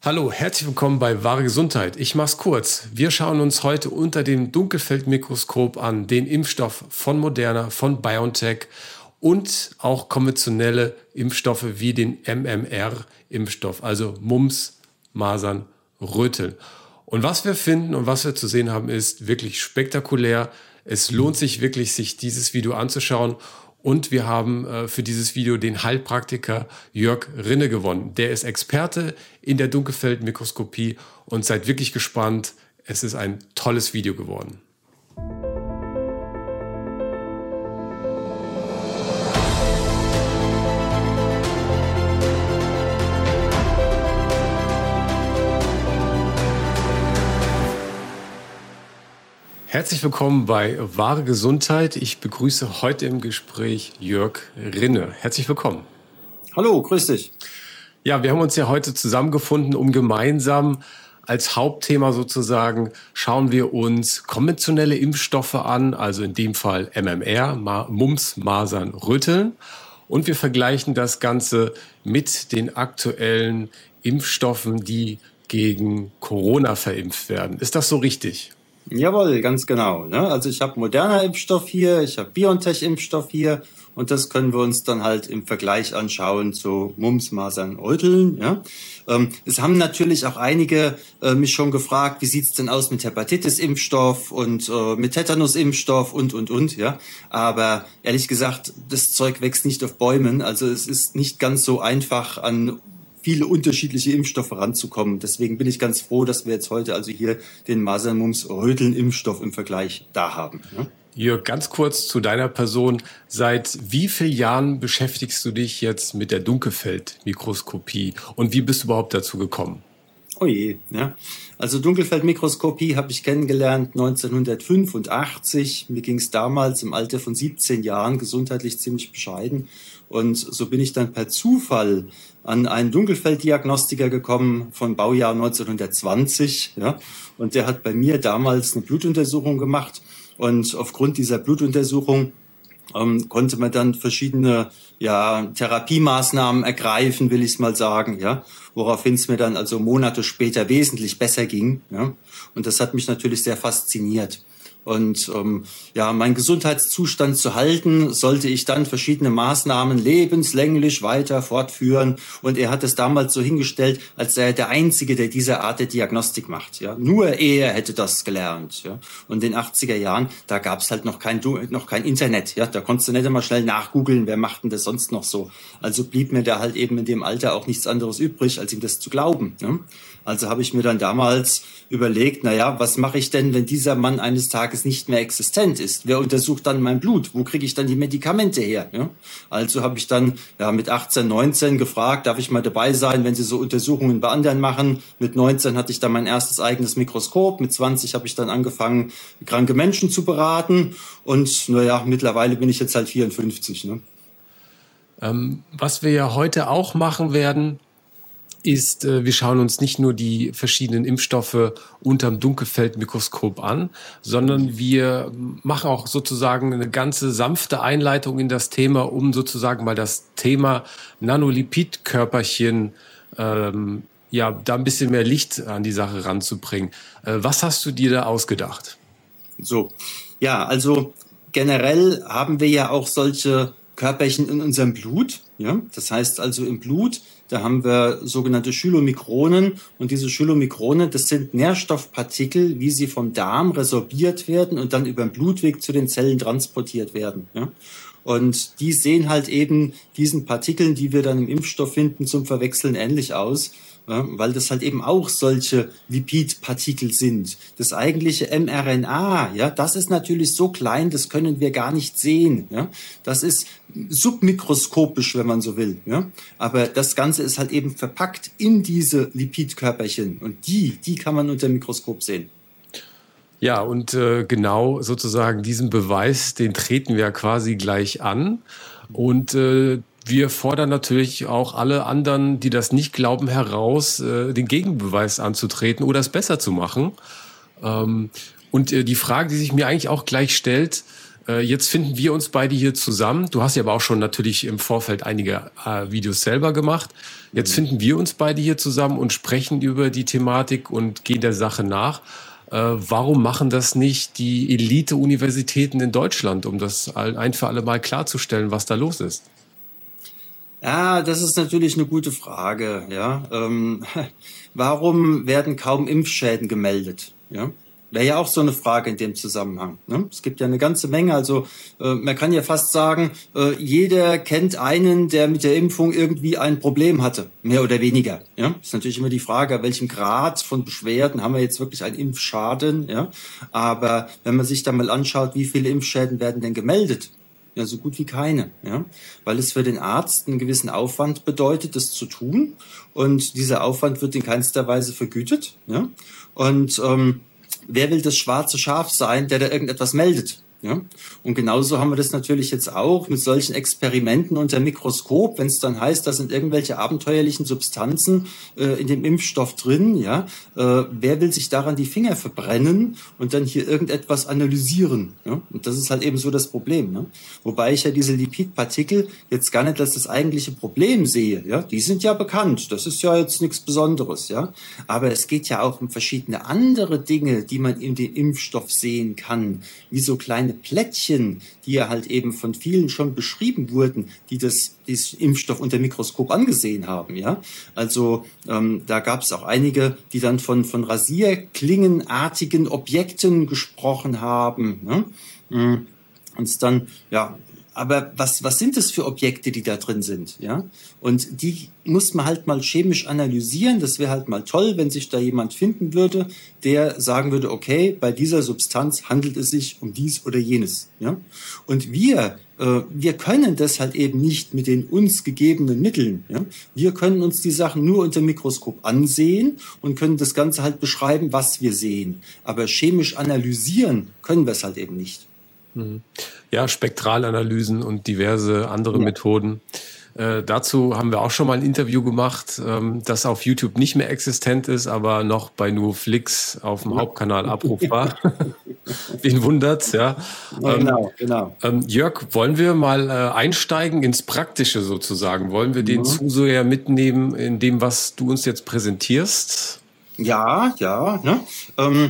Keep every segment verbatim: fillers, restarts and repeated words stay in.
Hallo, herzlich willkommen bei Wahre Gesundheit. Ich mach's kurz. Wir schauen uns heute unter dem Dunkelfeldmikroskop an den Impfstoff von Moderna, von BioNTech und auch konventionelle Impfstoffe wie den M M R-Impfstoff, also Mumps, Masern, Röteln. Und was wir finden und was wir zu sehen haben, ist wirklich spektakulär. Es lohnt sich wirklich, sich dieses Video anzuschauen. Und wir haben äh, für dieses Video den Heilpraktiker Jörg Rinne gewonnen. Der ist Experte in der Dunkelfeldmikroskopie und seid wirklich gespannt. Es ist ein tolles Video geworden. Herzlich willkommen bei Wahre Gesundheit. Ich begrüße heute im Gespräch Jörg Rinne. Herzlich willkommen. Hallo, grüß dich. Ja, wir haben uns ja heute zusammengefunden, um gemeinsam als Hauptthema sozusagen schauen wir uns konventionelle Impfstoffe an, also in dem Fall M M R, Mumps, Masern, Röteln. Und wir vergleichen das Ganze mit den aktuellen Impfstoffen, die gegen Corona verimpft werden. Ist das so richtig? Jawohl, ganz genau. Also ich habe Moderna-Impfstoff hier, ich habe BioNTech-Impfstoff hier und das können wir uns dann halt im Vergleich anschauen zu Mumps, Masern, Röteln. Ja. Ähm, es haben natürlich auch einige äh, mich schon gefragt, wie sieht's denn aus mit Hepatitis-Impfstoff und äh, mit Tetanus-Impfstoff und, und, und. Ja. Aber ehrlich gesagt, das Zeug wächst nicht auf Bäumen. Also es ist nicht ganz so einfach an viele unterschiedliche Impfstoffe ranzukommen. Deswegen bin ich ganz froh, dass wir jetzt heute also hier den Masern-Mumps-Röteln-Impfstoff im Vergleich da haben. Ja? Jörg, ganz kurz zu deiner Person. Seit wie vielen Jahren beschäftigst du dich jetzt mit der Dunkelfeldmikroskopie und wie bist du überhaupt dazu gekommen? Oh je, ja. Also Dunkelfeldmikroskopie habe ich kennengelernt neunzehnhundertfünfundachtzig. Mir ging es damals im Alter von siebzehn Jahren gesundheitlich ziemlich bescheiden. Und so bin ich dann per Zufall an einen Dunkelfelddiagnostiker gekommen von Baujahr neunzehnhundertzwanzig. Ja. Und der hat bei mir damals eine Blutuntersuchung gemacht. Und aufgrund dieser Blutuntersuchung ähm, konnte man dann verschiedene ja, Therapiemaßnahmen ergreifen, will ich es mal sagen. Ja. Woraufhin es mir dann also Monate später wesentlich besser ging. Ja. Und das hat mich natürlich sehr fasziniert. Und ähm, ja, meinen Gesundheitszustand zu halten, sollte ich dann verschiedene Maßnahmen lebenslänglich weiter fortführen. Und er hat es damals so hingestellt, als sei er der Einzige, der diese Art der Diagnostik macht. Ja, nur er hätte das gelernt. Ja, und in den achtziger Jahren, da gab es halt noch kein noch kein Internet. Ja, da konntest du nicht einmal schnell nachgoogeln, wer macht denn das sonst noch so. Also blieb mir da halt eben in dem Alter auch nichts anderes übrig, als ihm das zu glauben. Ja? Also habe ich mir dann damals überlegt, na ja, was mache ich denn, wenn dieser Mann eines Tages nicht mehr existent ist? Wer untersucht dann mein Blut? Wo kriege ich dann die Medikamente her? Ja? Also habe ich dann ja mit achtzehn, neunzehn gefragt, darf ich mal dabei sein, wenn Sie so Untersuchungen bei anderen machen? Mit neunzehn hatte ich dann mein erstes eigenes Mikroskop. Mit zwanzig habe ich dann angefangen, kranke Menschen zu beraten. Und naja, mittlerweile bin ich jetzt halt vierundfünfzig. Ne? Ähm, was wir ja heute auch machen werden, ist, äh, wir schauen uns nicht nur die verschiedenen Impfstoffe unterm Dunkelfeldmikroskop an, sondern wir machen auch sozusagen eine ganze sanfte Einleitung in das Thema, um sozusagen mal das Thema Nanolipidkörperchen, ähm, ja, da ein bisschen mehr Licht an die Sache ranzubringen. Äh, was hast du dir da ausgedacht? So, ja, also generell haben wir ja auch solche Körperchen in unserem Blut. Ja, das heißt also im Blut, da haben wir sogenannte Chylomikronen und diese Chylomikronen, das sind Nährstoffpartikel, wie sie vom Darm resorbiert werden und dann über den Blutweg zu den Zellen transportiert werden. Ja. Und die sehen halt eben diesen Partikeln, die wir dann im Impfstoff finden, zum Verwechseln ähnlich aus. Ja, weil das halt eben auch solche Lipidpartikel sind. Das eigentliche mRNA, ja, das ist natürlich so klein, das können wir gar nicht sehen. Ja, das ist submikroskopisch, wenn man so will. Ja, aber das Ganze ist halt eben verpackt in diese Lipidkörperchen und die, die kann man unter dem Mikroskop sehen. Ja, und äh, genau sozusagen diesen Beweis, den treten wir ja quasi gleich an und äh, wir fordern natürlich auch alle anderen, die das nicht glauben, heraus, äh, den Gegenbeweis anzutreten oder es besser zu machen. Ähm, und äh, die Frage, die sich mir eigentlich auch gleich stellt, Äh, jetzt finden wir uns beide hier zusammen. Du hast ja aber auch schon natürlich im Vorfeld einige äh, Videos selber gemacht. Jetzt mhm. finden wir uns beide hier zusammen und sprechen über die Thematik und gehen der Sache nach. Äh, warum machen das nicht die Elite-Universitäten in Deutschland, um das ein für alle Mal klarzustellen, was da los ist? Ja, das ist natürlich eine gute Frage. Ja, ähm, warum werden kaum Impfschäden gemeldet? Ja, wäre ja auch so eine Frage in dem Zusammenhang. Ne? Es gibt ja eine ganze Menge. Also äh, man kann ja fast sagen, äh, jeder kennt einen, der mit der Impfung irgendwie ein Problem hatte, mehr oder weniger. Ja, ist natürlich immer die Frage, welchem Grad von Beschwerden haben wir jetzt wirklich einen Impfschaden? Ja, aber wenn man sich da mal anschaut, wie viele Impfschäden werden denn gemeldet? Ja, so gut wie keine, ja, weil es für den Arzt einen gewissen Aufwand bedeutet, das zu tun, und dieser Aufwand wird in keinster Weise vergütet, ja, und ähm, wer will das schwarze Schaf sein, der da irgendetwas meldet? Ja? Und genauso haben wir das natürlich jetzt auch mit solchen Experimenten unter Mikroskop, wenn es dann heißt, da sind irgendwelche abenteuerlichen Substanzen äh, in dem Impfstoff drin. Ja? Äh, wer will sich daran die Finger verbrennen und dann hier irgendetwas analysieren? Ja? Und das ist halt eben so das Problem. Ne? Wobei ich ja diese Lipidpartikel jetzt gar nicht als das eigentliche Problem sehe. Ja? Die sind ja bekannt, das ist ja jetzt nichts Besonderes. Ja? Aber es geht ja auch um verschiedene andere Dinge, die man in dem Impfstoff sehen kann, wie so kleine Plättchen, die ja halt eben von vielen schon beschrieben wurden, die das, das Impfstoff unter Mikroskop angesehen haben. Ja, also ähm, da gab es auch einige, die dann von von rasierklingenartigen Objekten gesprochen haben. Ne? Und dann ja. Aber was, was sind das für Objekte, die da drin sind? Ja? Und die muss man halt mal chemisch analysieren. Das wäre halt mal toll, wenn sich da jemand finden würde, der sagen würde, okay, bei dieser Substanz handelt es sich um dies oder jenes. Ja? Und wir, äh, wir können das halt eben nicht mit den uns gegebenen Mitteln. Ja? Wir können uns die Sachen nur unter Mikroskop ansehen und können das Ganze halt beschreiben, was wir sehen. Aber chemisch analysieren können wir es halt eben nicht. Ja, Spektralanalysen und diverse andere ja. Methoden. Äh, dazu haben wir auch schon mal ein Interview gemacht, ähm, das auf YouTube nicht mehr existent ist, aber noch bei NuFlix auf dem ja. Hauptkanal abrufbar. Wen wundert's, ja. ja ähm, genau, genau. Ähm, Jörg, wollen wir mal äh, einsteigen ins Praktische sozusagen? Wollen wir den mhm. Zuseher mitnehmen in dem, was du uns jetzt präsentierst? Ja, ja. Ne? Ähm,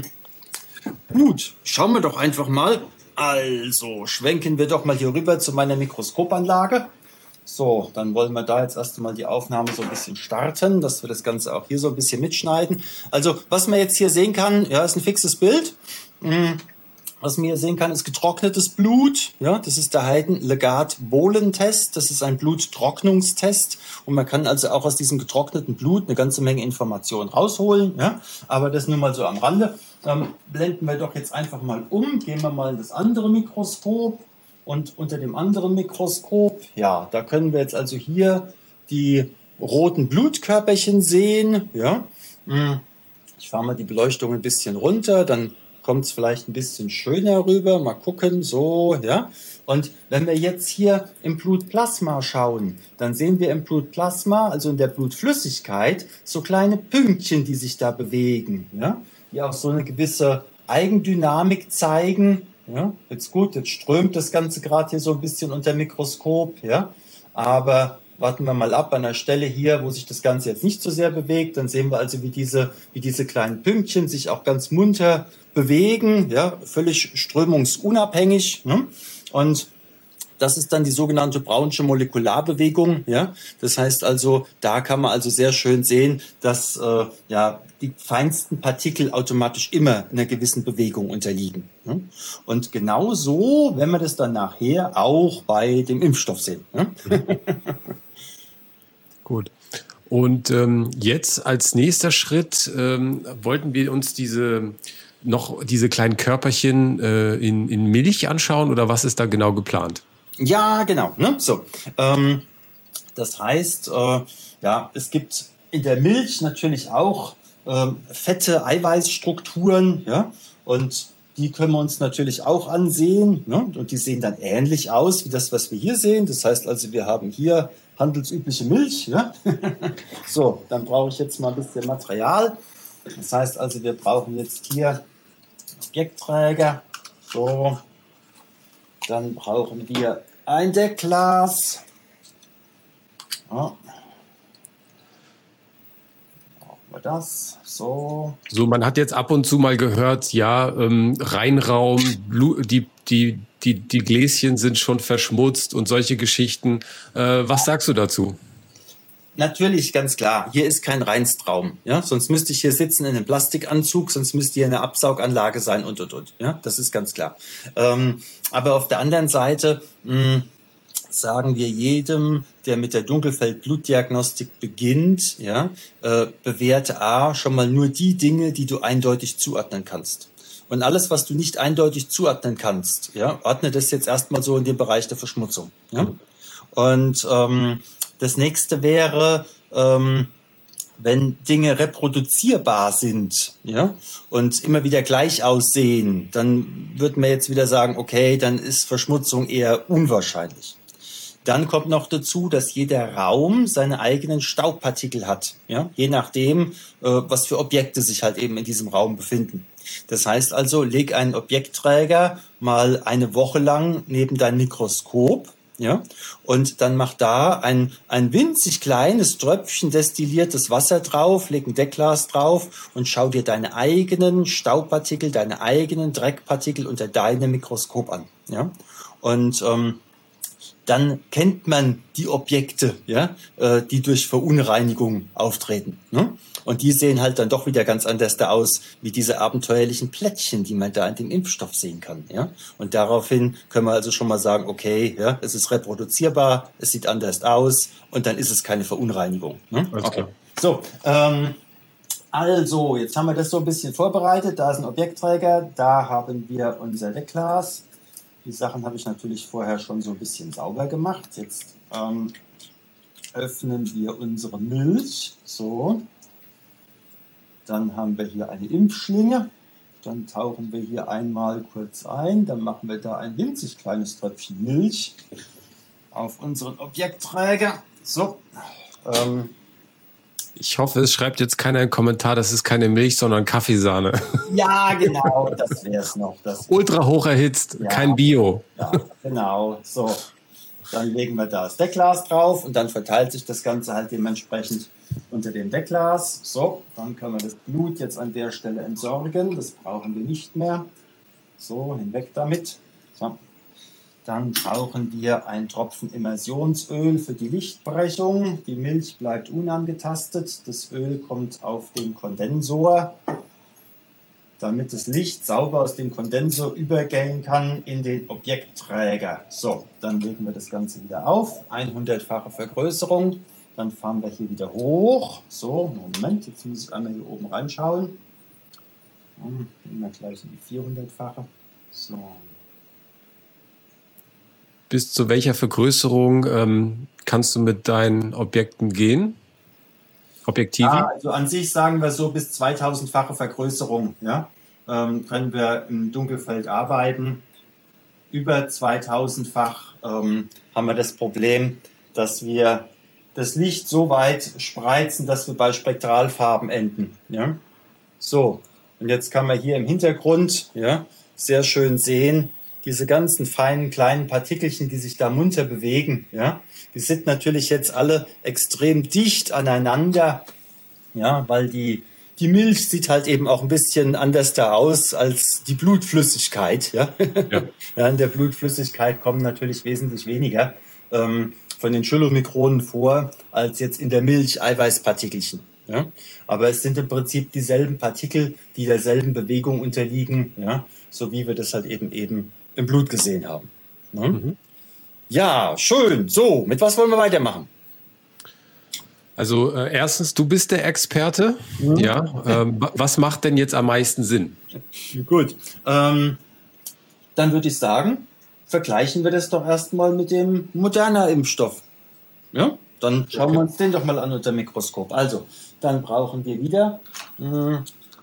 gut, schauen wir doch einfach mal. Also, schwenken wir doch mal hier rüber zu meiner Mikroskopanlage. So, dann wollen wir da jetzt erst einmal die Aufnahme so ein bisschen starten, dass wir das Ganze auch hier so ein bisschen mitschneiden. Also, was man jetzt hier sehen kann, ja, ist ein fixes Bild. Was man hier sehen kann, ist getrocknetes Blut. Ja, das ist der Heiden-Legat-Bohlen-Test. Das ist ein Bluttrocknungstest. Und man kann also auch aus diesem getrockneten Blut eine ganze Menge Informationen rausholen. Ja, aber das nur mal so am Rande. Ähm, blenden wir doch jetzt einfach mal um. Gehen wir mal in das andere Mikroskop. Und unter dem anderen Mikroskop, ja, da können wir jetzt also hier die roten Blutkörperchen sehen. Ja, ich fahre mal die Beleuchtung ein bisschen runter, dann kommt es vielleicht ein bisschen schöner rüber. Mal gucken, so, ja. Und wenn wir jetzt hier im Blutplasma schauen, dann sehen wir im Blutplasma, also in der Blutflüssigkeit, so kleine Pünktchen, die sich da bewegen, ja, die auch so eine gewisse Eigendynamik zeigen. Ja, jetzt gut, jetzt strömt das Ganze gerade hier so ein bisschen unter Mikroskop, ja, aber warten wir mal ab an der Stelle hier, wo sich das Ganze jetzt nicht so sehr bewegt, dann sehen wir also, wie diese, wie diese kleinen Pünktchen sich auch ganz munter bewegen, ja, völlig strömungsunabhängig, ne? Und das ist dann die sogenannte Brownsche Molekularbewegung, ja. Das heißt also, da kann man also sehr schön sehen, dass äh, ja die feinsten Partikel automatisch immer einer gewissen Bewegung unterliegen. Ne? Und genauso, wenn wir das dann nachher auch bei dem Impfstoff sehen. Ne? Gut. Und ähm, jetzt als nächster Schritt ähm, wollten wir uns diese noch diese kleinen Körperchen äh, in, in Milch anschauen, oder was ist da genau geplant? Ja, genau. Ne? So, ähm, das heißt, äh, ja, es gibt in der Milch natürlich auch ähm, fette Eiweißstrukturen, ja, und die können wir uns natürlich auch ansehen, ne? Und die sehen dann ähnlich aus wie das, was wir hier sehen. Das heißt also, wir haben hier handelsübliche Milch. Ja? So, dann brauche ich jetzt mal ein bisschen Material. Das heißt also, wir brauchen jetzt hier Objektträger. So. Dann brauchen wir ein Deckglas. Ja. Brauchen wir das. So. So, man hat jetzt ab und zu mal gehört, ja, ähm, Reinraum, Blu- die, die, die, die Gläschen sind schon verschmutzt und solche Geschichten. Äh, was sagst du dazu? Natürlich, ganz klar. Hier ist kein Reinstraum. Ja? Sonst müsste ich hier sitzen in einem Plastikanzug, sonst müsste hier eine Absauganlage sein und, und, und. Ja? Das ist ganz klar. Ähm, aber auf der anderen Seite mh, sagen wir jedem, der mit der Dunkelfeld-Blutdiagnostik beginnt, ja, äh, bewerte A schon mal nur die Dinge, die du eindeutig zuordnen kannst. Und alles, was du nicht eindeutig zuordnen kannst, ja, ordne das jetzt erstmal so in den Bereich der Verschmutzung. Ja? Und ähm, das nächste wäre, ähm, wenn Dinge reproduzierbar sind, ja, und immer wieder gleich aussehen, dann würden wir jetzt wieder sagen, okay, dann ist Verschmutzung eher unwahrscheinlich. Dann kommt noch dazu, dass jeder Raum seine eigenen Staubpartikel hat, ja, je nachdem, äh, was für Objekte sich halt eben in diesem Raum befinden. Das heißt also, leg einen Objektträger mal eine Woche lang neben dein Mikroskop, ja, und dann mach da ein, ein winzig kleines Tröpfchen destilliertes Wasser drauf, leg ein Deckglas drauf und schau dir deine eigenen Staubpartikel, deine eigenen Dreckpartikel unter deinem Mikroskop an, ja. Und ähm, dann kennt man die Objekte, ja, äh, die durch Verunreinigung auftreten. Ne? Und die sehen halt dann doch wieder ganz anders da aus, wie diese abenteuerlichen Plättchen, die man da in dem Impfstoff sehen kann. Ja? Und daraufhin können wir also schon mal sagen, okay, ja, es ist reproduzierbar, es sieht anders aus und dann ist es keine Verunreinigung. Ne? Okay. So, ähm, also, jetzt haben wir das so ein bisschen vorbereitet. Da ist ein Objektträger, da haben wir unser Deckglas. Die Sachen habe ich natürlich vorher schon so ein bisschen sauber gemacht. Jetzt ähm, öffnen wir unsere Milch. So. Dann haben wir hier eine Impfschlinge. Dann tauchen wir hier einmal kurz ein. Dann machen wir da ein winzig kleines Tröpfchen Milch auf unseren Objektträger. So. Ähm, Ich hoffe, es schreibt jetzt keiner einen Kommentar, das ist keine Milch, sondern Kaffeesahne. Ja, genau, das wäre es noch. Das Ultra hoch erhitzt, ja, kein Bio. Ja, genau. So, dann legen wir da das Deckglas drauf und dann verteilt sich das Ganze halt dementsprechend unter dem Deckglas. So, dann können wir das Blut jetzt an der Stelle entsorgen. Das brauchen wir nicht mehr. So, hinweg damit. So. Dann brauchen wir einen Tropfen Immersionsöl für die Lichtbrechung. Die Milch bleibt unangetastet. Das Öl kommt auf den Kondensor, damit das Licht sauber aus dem Kondensor übergehen kann in den Objektträger. So, dann legen wir das Ganze wieder auf. hundertfache Vergrößerung. Dann fahren wir hier wieder hoch. So, Moment, jetzt muss ich einmal hier oben reinschauen. Dann gehen wir gleich in die vierhundertfache. So. Bis zu welcher Vergrößerung ähm, kannst du mit deinen Objekten gehen? Objektiven? Ja, also an sich sagen wir so bis zweitausendfache Vergrößerung, ja, ähm, können wir im Dunkelfeld arbeiten. Über zweitausendfach ähm, haben wir das Problem, dass wir das Licht so weit spreizen, dass wir bei Spektralfarben enden. Ja? So, und jetzt kann man hier im Hintergrund, ja, sehr schön sehen, diese ganzen feinen kleinen Partikelchen, die sich da munter bewegen, ja, die sind natürlich jetzt alle extrem dicht aneinander, ja, weil die, die Milch sieht halt eben auch ein bisschen anders da aus als die Blutflüssigkeit, ja. Ja. Ja, in der Blutflüssigkeit kommen natürlich wesentlich weniger ähm, von den Chylomikronen vor, als jetzt in der Milch Eiweißpartikelchen. Ja? Aber es sind im Prinzip dieselben Partikel, die derselben Bewegung unterliegen, ja, so wie wir das halt eben eben im Blut gesehen haben. Ne? Mhm. Ja, schön. So, mit was wollen wir weitermachen? Also äh, erstens, du bist der Experte. Mhm. Ja, ähm, was macht denn jetzt am meisten Sinn? Gut, ähm, dann würde ich sagen, vergleichen wir das doch erstmal mit dem Moderna-Impfstoff. Ja, dann schauen okay. wir uns den doch mal an unter dem Mikroskop. Also, dann brauchen wir wieder mh,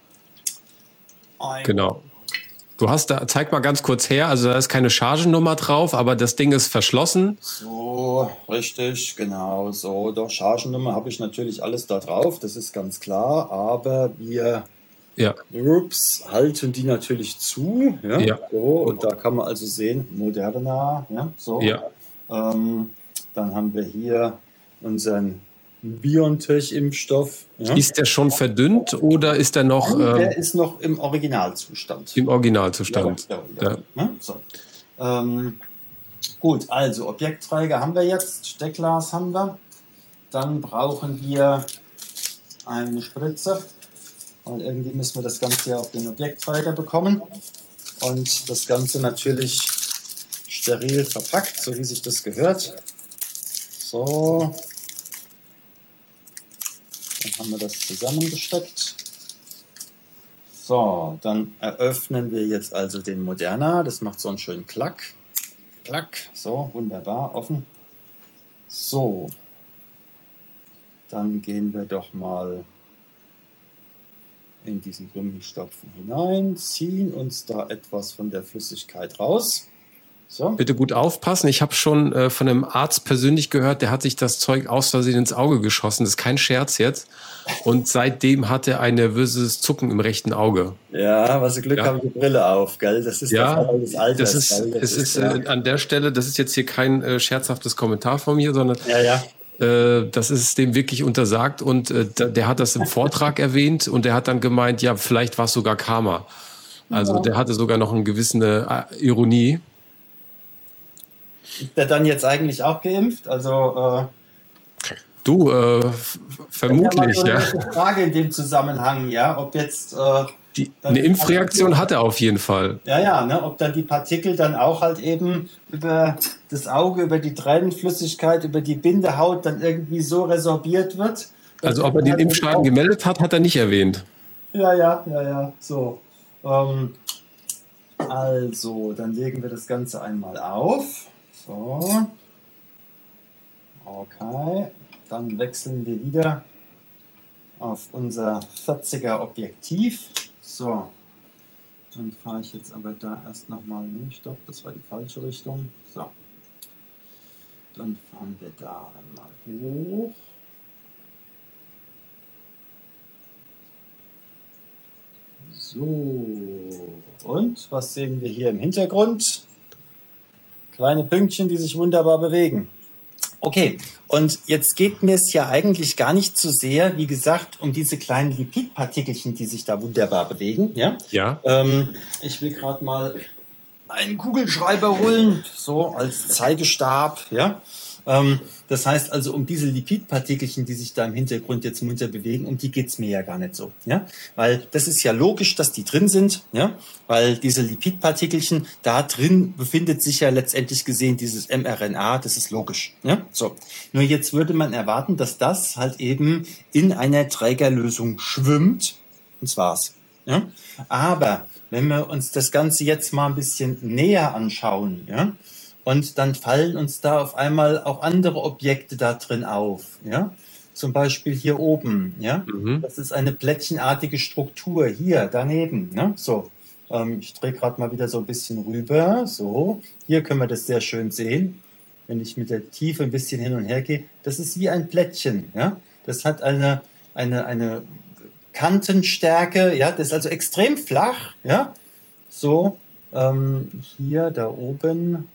ein genau. Du hast da, zeig mal ganz kurz her, also da ist keine Chargennummer drauf, aber das Ding ist verschlossen. So, richtig, genau, so, doch, Chargennummer habe ich natürlich alles da drauf, das ist ganz klar, aber wir Ja. Ups, halten die natürlich zu. Ja? Ja. So, und da kann man also sehen, Moderna. Ja, so. Ja. Ähm, dann haben wir hier unseren BioNTech-Impfstoff. Ja? Ist der schon verdünnt oder ist der noch... Der Ähm, ist noch im Originalzustand. im Originalzustand. Ja, ja, ja. Ja. So. Ähm, gut, also Objektträger haben wir jetzt, Steckglas haben wir. Dann brauchen wir eine Spritze, weil irgendwie müssen wir das Ganze ja auf den Objektträger bekommen. Und das Ganze natürlich steril verpackt, so wie sich das gehört. So. Dann haben wir das zusammengesteckt. So, dann eröffnen wir jetzt also den Moderna. Das macht so einen schönen Klack. Klack. So, wunderbar, offen. So. Dann gehen wir doch mal in diesen Gummistopfen hinein, ziehen uns da etwas von der Flüssigkeit raus. So. Bitte gut aufpassen. Ich habe schon äh, von einem Arzt persönlich gehört, der hat sich das Zeug aus Versehen ins Auge geschossen. Das ist kein Scherz jetzt. Und seitdem hat er ein nervöses Zucken im rechten Auge. Ja, was Sie Glück Ja. haben, die Brille auf, gell? Das ist Ja, der Fall des Alters. das ist, gell? Das es ist ja. äh, an der Stelle, das ist jetzt hier kein äh, scherzhaftes Kommentar von mir, sondern Ja, ja. äh, das ist dem wirklich untersagt. Und äh, der, der hat das im Vortrag erwähnt und der hat dann gemeint, ja, vielleicht war es sogar Karma. Also Ja. der hatte sogar noch eine gewisse äh, Ironie. Ist der dann jetzt eigentlich auch geimpft? Also, äh, Du, äh, f- vermutlich, ja. ja. Eine Frage in dem Zusammenhang, ja, ob jetzt. Äh, Die, dann eine Impfreaktion hat er auf jeden Fall. Ja, ja, ne, ob dann die Partikel dann auch halt eben über das Auge, über die Tränenflüssigkeit, über die Bindehaut dann irgendwie so resorbiert wird. Also ob er den Impfschaden gemeldet hat, hat er nicht erwähnt. Ja, ja, ja, ja, so. Ähm, also, dann legen wir das Ganze einmal auf. So. Okay. Dann wechseln wir wieder auf unser vierziger Objektiv. So. Dann fahre ich jetzt aber da erst nochmal. Nee, stopp, das war die falsche Richtung. So. Dann fahren wir da einmal hoch. So. Und was sehen wir hier im Hintergrund? Kleine Pünktchen, die sich wunderbar bewegen. Okay, und jetzt geht mir es ja eigentlich gar nicht so sehr, wie gesagt, um diese kleinen Lipidpartikelchen, die sich da wunderbar bewegen. Ja. Ja. Ähm, ich will gerade mal einen Kugelschreiber holen, so als Zeigestab. Ja. Ähm, das heißt also, um diese Lipidpartikelchen, die sich da im Hintergrund jetzt munter bewegen, um die geht's mir ja gar nicht so. Ja? Weil das ist ja logisch, dass die drin sind, ja? Weil diese Lipidpartikelchen, da drin befindet sich ja letztendlich gesehen dieses mRNA, das ist logisch. Ja? So. Nur jetzt würde man erwarten, dass das halt eben in einer Trägerlösung schwimmt, und das war's. Ja? Aber wenn wir uns das Ganze jetzt mal ein bisschen näher anschauen, ja, und dann fallen uns da auf einmal auch andere Objekte da drin auf, ja, zum Beispiel hier oben, ja, Mhm. das ist eine plättchenartige Struktur hier daneben, ne, so. Ähm, ich drehe gerade mal wieder so ein bisschen rüber, so. Hier können wir das sehr schön sehen, wenn ich mit der Tiefe ein bisschen hin und her gehe. Das ist wie ein Plättchen, ja. Das hat eine eine eine Kantenstärke, ja, das ist also extrem flach, ja, so, ähm, hier, da oben,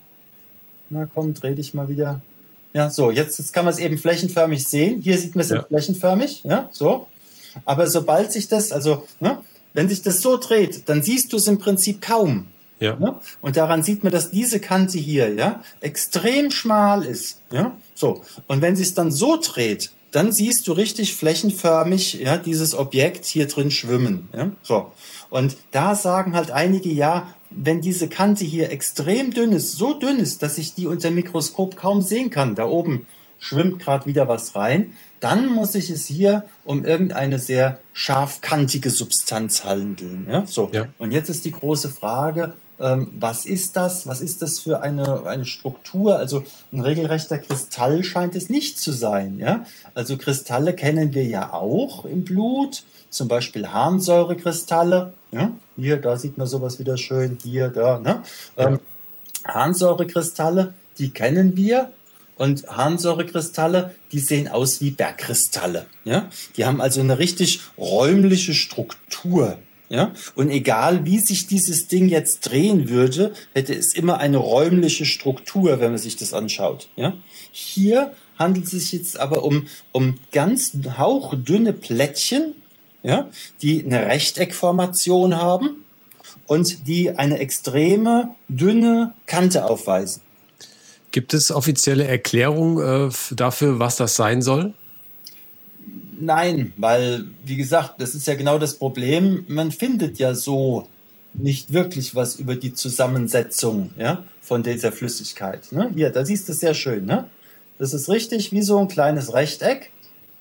na komm, dreh dich mal wieder, ja, so, jetzt, jetzt kann man es eben flächenförmig sehen, hier sieht man es Ja. flächenförmig, ja, so, aber sobald sich das, also, ne, wenn sich das so dreht, dann siehst du es im Prinzip kaum, Ja. ne? Und daran sieht man, dass diese Kante hier, ja, extrem schmal ist, ja, so, und wenn sie es dann so dreht, dann siehst du richtig flächenförmig, ja, dieses Objekt hier drin schwimmen, ja, so. Und da sagen halt einige, ja, wenn diese Kante hier extrem dünn ist, so dünn ist, dass ich die unter dem Mikroskop kaum sehen kann, da oben schwimmt gerade wieder was rein, dann muss ich es hier um irgendeine sehr scharfkantige Substanz handeln, ja, so. Ja. Und jetzt ist die große Frage, ähm, was ist das? Was ist das für eine, eine Struktur? Also ein regelrechter Kristall scheint es nicht zu sein. Ja? Also Kristalle kennen wir ja auch im Blut, zum Beispiel Harnsäurekristalle. Ja? Hier, da sieht man sowas wieder schön, hier, da. Ne? Ähm, Harnsäurekristalle, die kennen wir. Und Harnsäurekristalle, die sehen aus wie Bergkristalle. Ja? Die haben also eine richtig räumliche Struktur. Ja? Und egal, wie sich dieses Ding jetzt drehen würde, hätte es immer eine räumliche Struktur, wenn man sich das anschaut. Ja? Hier handelt es sich jetzt aber um, um ganz hauchdünne Plättchen, ja, die eine Rechteckformation haben und die eine extreme dünne Kante aufweisen. Gibt es offizielle Erklärungen äh, dafür, was das sein soll? Nein, weil, wie gesagt, das ist ja genau das Problem. Man findet ja so nicht wirklich was über die Zusammensetzung, ja, von dieser Flüssigkeit. Ne? Hier, da siehst du es sehr schön. Ne? Das ist richtig wie so ein kleines Rechteck.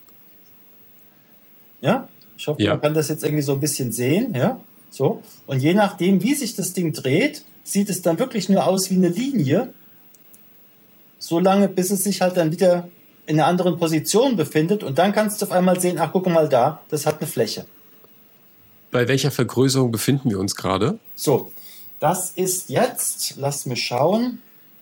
Ja, ich hoffe, ja. Man kann das jetzt irgendwie so ein bisschen sehen. Ja, so. Und je nachdem, wie sich das Ding dreht, sieht es dann wirklich nur aus wie eine Linie. So lange, bis es sich halt dann wieder in einer anderen Position befindet und dann kannst du auf einmal sehen, ach, guck mal da, das hat eine Fläche. Bei welcher Vergrößerung befinden wir uns gerade? So, das ist jetzt, lass mich schauen.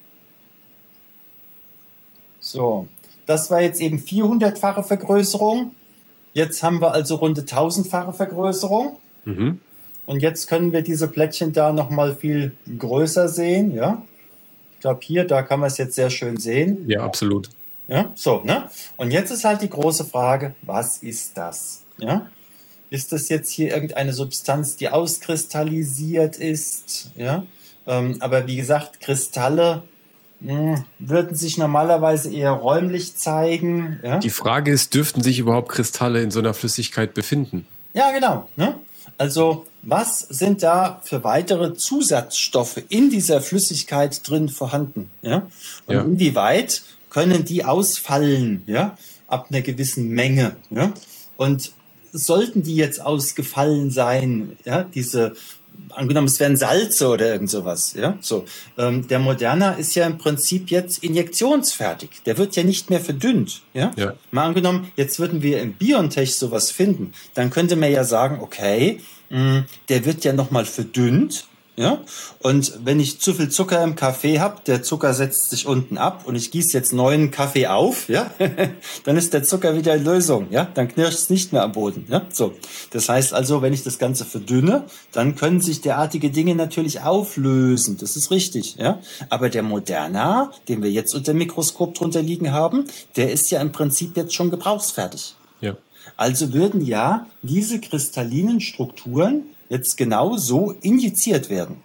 So, das war jetzt eben vierhundertfache Vergrößerung. Jetzt haben wir also rund tausendfache Vergrößerung. Mhm. Und jetzt können wir diese Plättchen da nochmal viel größer sehen, ja. Ich glaube hier, da kann man es jetzt sehr schön sehen. Ja, absolut. Ja, so, ne? Und jetzt ist halt die große Frage, was ist das? Ja? Ist das jetzt hier irgendeine Substanz, die auskristallisiert ist? Ja? Ähm, aber wie gesagt, Kristalle mh, würden sich normalerweise eher räumlich zeigen. Ja? Die Frage ist, dürften sich überhaupt Kristalle in so einer Flüssigkeit befinden? Ja, genau. Ne? Also, was sind da für weitere Zusatzstoffe in dieser Flüssigkeit drin vorhanden? Ja? Und ja. Inwieweit können die ausfallen, ja, ab einer gewissen Menge, ja, und sollten die jetzt ausgefallen sein, ja, diese, angenommen, es wären Salze oder irgend sowas, ja, so, ähm, der Moderna ist ja im Prinzip jetzt injektionsfertig, der wird ja nicht mehr verdünnt, ja, ja. Mal angenommen, jetzt würden wir im BioNTech sowas finden, dann könnte man ja sagen, okay, mh, der wird ja nochmal verdünnt. Ja, und wenn ich zu viel Zucker im Kaffee habe, der Zucker setzt sich unten ab und ich gieße jetzt neuen Kaffee auf, ja, dann ist der Zucker wieder in Lösung, ja, dann knirscht es nicht mehr am Boden, ja, so. Das heißt also, wenn ich das Ganze verdünne, dann können sich derartige Dinge natürlich auflösen, das ist richtig, ja. Aber der Moderna, den wir jetzt unter dem Mikroskop drunter liegen haben, der ist ja im Prinzip jetzt schon gebrauchsfertig. Ja. Also würden ja diese kristallinen Strukturen jetzt genau so injiziert werden.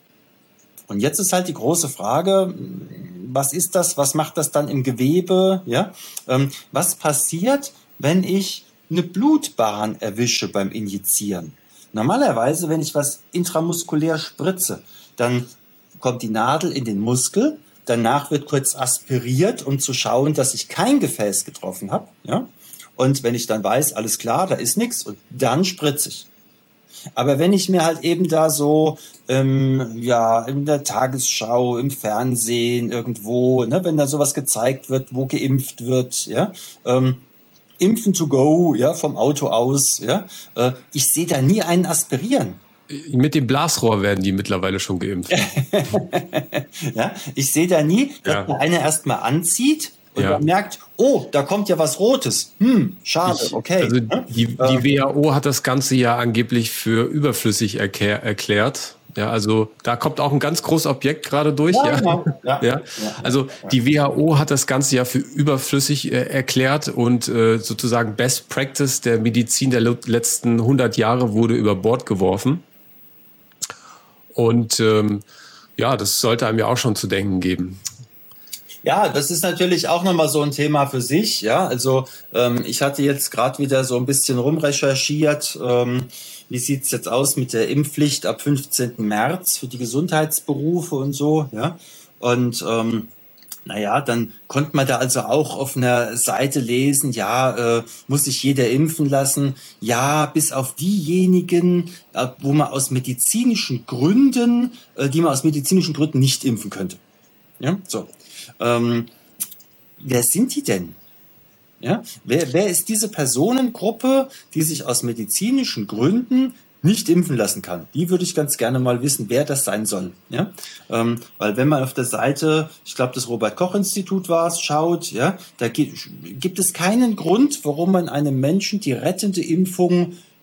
Und jetzt ist halt die große Frage, was ist das, was macht das dann im Gewebe? Ja? Ähm, was passiert, wenn ich eine Blutbahn erwische beim Injizieren? Normalerweise, wenn ich was intramuskulär spritze, dann kommt die Nadel in den Muskel, danach wird kurz aspiriert, um zu schauen, dass ich kein Gefäß getroffen habe. Ja? Und wenn ich dann weiß, alles klar, da ist nichts, und dann spritze ich. Aber wenn ich mir halt eben da so ähm, ja, in der Tagesschau, im Fernsehen, irgendwo, ne, wenn da sowas gezeigt wird, wo geimpft wird, ja, ähm, Impfen to go, ja, vom Auto aus, ja, äh, ich sehe da nie einen aspirieren. Mit dem Blasrohr werden die mittlerweile schon geimpft. Ja, ich sehe da nie, dass ja. der eine erstmal anzieht und ja. man merkt, oh, da kommt ja was Rotes. Hm, schade, ich, okay. Also die, die W H O hat das Ganze ja angeblich für überflüssig erklär, erklärt. Ja, also da kommt auch ein ganz großes Objekt gerade durch. Ja, ja. Genau. Ja. Ja. Also die W H O hat das Ganze ja für überflüssig äh, erklärt und äh, sozusagen Best Practice der Medizin der letzten hundert Jahre wurde über Bord geworfen. Und ähm, ja, das sollte einem ja auch schon zu denken geben. Ja, das ist natürlich auch nochmal so ein Thema für sich. Ja, also ähm, ich hatte jetzt gerade wieder so ein bisschen rumrecherchiert. Ähm, wie sieht's jetzt aus mit der Impfpflicht ab fünfzehnten März für die Gesundheitsberufe und so? Ja, und ähm, naja, dann konnte man da also auch auf einer Seite lesen, ja, äh, muss sich jeder impfen lassen? Ja, bis auf diejenigen, äh, wo man aus medizinischen Gründen, äh, die man aus medizinischen Gründen nicht impfen könnte. Ja, so. Ähm, wer sind die denn? Ja, wer, wer ist diese Personengruppe, die sich aus medizinischen Gründen nicht impfen lassen kann? Die würde ich ganz gerne mal wissen, wer das sein soll. Ja, ähm, weil wenn man auf der Seite, ich glaube, das Robert-Koch-Institut war es, schaut, ja, da gibt, gibt es keinen Grund, warum man einem Menschen die rettende Impfung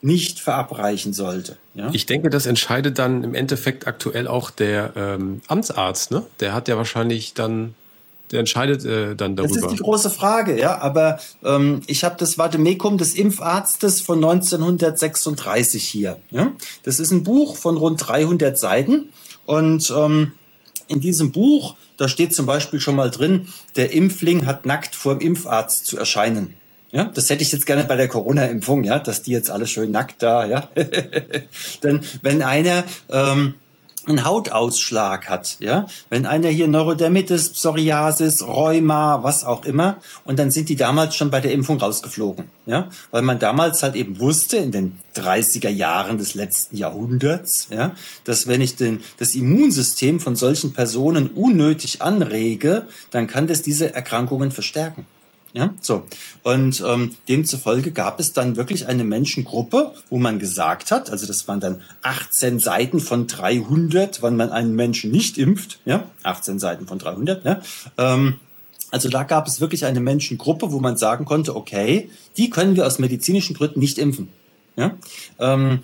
nicht verabreichen sollte. Ja? Ich denke, das entscheidet dann im Endeffekt aktuell auch der ähm, Amtsarzt, ne? Der hat ja wahrscheinlich dann, der entscheidet äh, dann darüber. Das ist die große Frage, ja. Aber ähm, ich habe das Vademekum des Impfarztes von neunzehnhundertsechsunddreißig hier. Ja? Das ist ein Buch von rund dreihundert Seiten und ähm, in diesem Buch, da steht zum Beispiel schon mal drin, der Impfling hat nackt vor dem Impfarzt zu erscheinen. Ja, das hätte ich jetzt gerne bei der Corona-Impfung, ja, dass die jetzt alle schön nackt da, ja. Denn wenn einer ähm, einen Hautausschlag hat, ja, wenn einer hier Neurodermitis, Psoriasis, Rheuma, was auch immer, und dann sind die damals schon bei der Impfung rausgeflogen, ja, weil man damals halt eben wusste, in den dreißiger Jahren des letzten Jahrhunderts, ja, dass wenn ich den, das Immunsystem von solchen Personen unnötig anrege, dann kann das diese Erkrankungen verstärken. Ja, so. Und ähm, demzufolge gab es dann wirklich eine Menschengruppe, wo man gesagt hat, also das waren dann achtzehn Seiten von dreihundert, wann man einen Menschen nicht impft, ja, achtzehn Seiten von dreihundert, ja, ähm, also da gab es wirklich eine Menschengruppe, wo man sagen konnte, okay, die können wir aus medizinischen Gründen nicht impfen. Ja, ähm,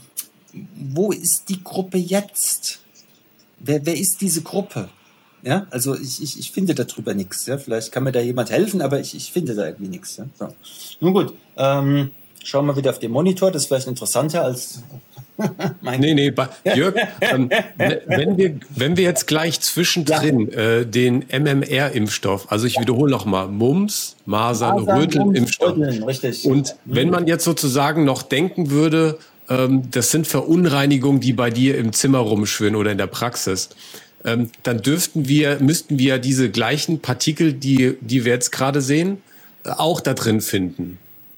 wo ist die Gruppe jetzt? Wer, wer ist diese Gruppe? Ja, also ich, ich, ich finde darüber nichts. Ja, vielleicht kann mir da jemand helfen, aber ich, ich finde da irgendwie nichts. Ja? So. Nun gut, ähm, schauen wir wieder auf den Monitor. Das ist vielleicht interessanter als mein nee, nee, Jörg, ähm, wenn wir, wenn wir jetzt gleich zwischendrin ja. äh, den M M R-Impfstoff, also ich wiederhole nochmal, Mumps, Masern, Masern Röteln-Impfstoff. Richtig. Und wenn man jetzt sozusagen noch denken würde, ähm, das sind Verunreinigungen, die bei dir im Zimmer rumschwirren oder in der Praxis, ähm, dann dürften wir, müssten wir diese gleichen Partikel, die, die wir jetzt gerade sehen, auch da drin finden.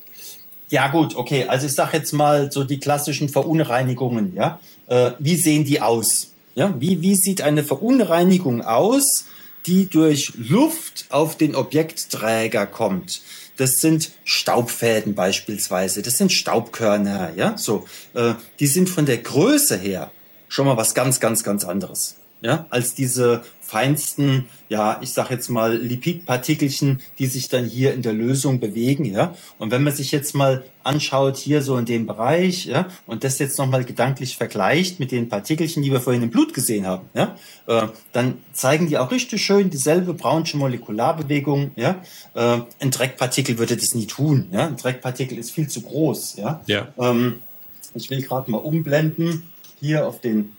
Ja gut, okay. Also ich sage jetzt mal so die klassischen Verunreinigungen. Ja, äh, wie sehen die aus? Ja, wie wie sieht eine Verunreinigung aus, die durch Luft auf den Objektträger kommt? Das sind Staubfäden beispielsweise. Das sind Staubkörner. Ja, so. Äh, die sind von der Größe her schon mal was ganz, ganz, ganz anderes. Ja, als diese feinsten, ja, ich sag jetzt mal Lipidpartikelchen, die sich dann hier in der Lösung bewegen, ja. Und wenn man sich jetzt mal anschaut, hier so in dem Bereich, ja, und das jetzt nochmal gedanklich vergleicht mit den Partikelchen, die wir vorhin im Blut gesehen haben, ja, äh, dann zeigen die auch richtig schön dieselbe brownsche Molekularbewegung, ja. Äh, ein Dreckpartikel würde das nie tun, ja. Ein Dreckpartikel ist viel zu groß, ja. Ja. Ähm, ich will gerade mal umblenden, hier auf den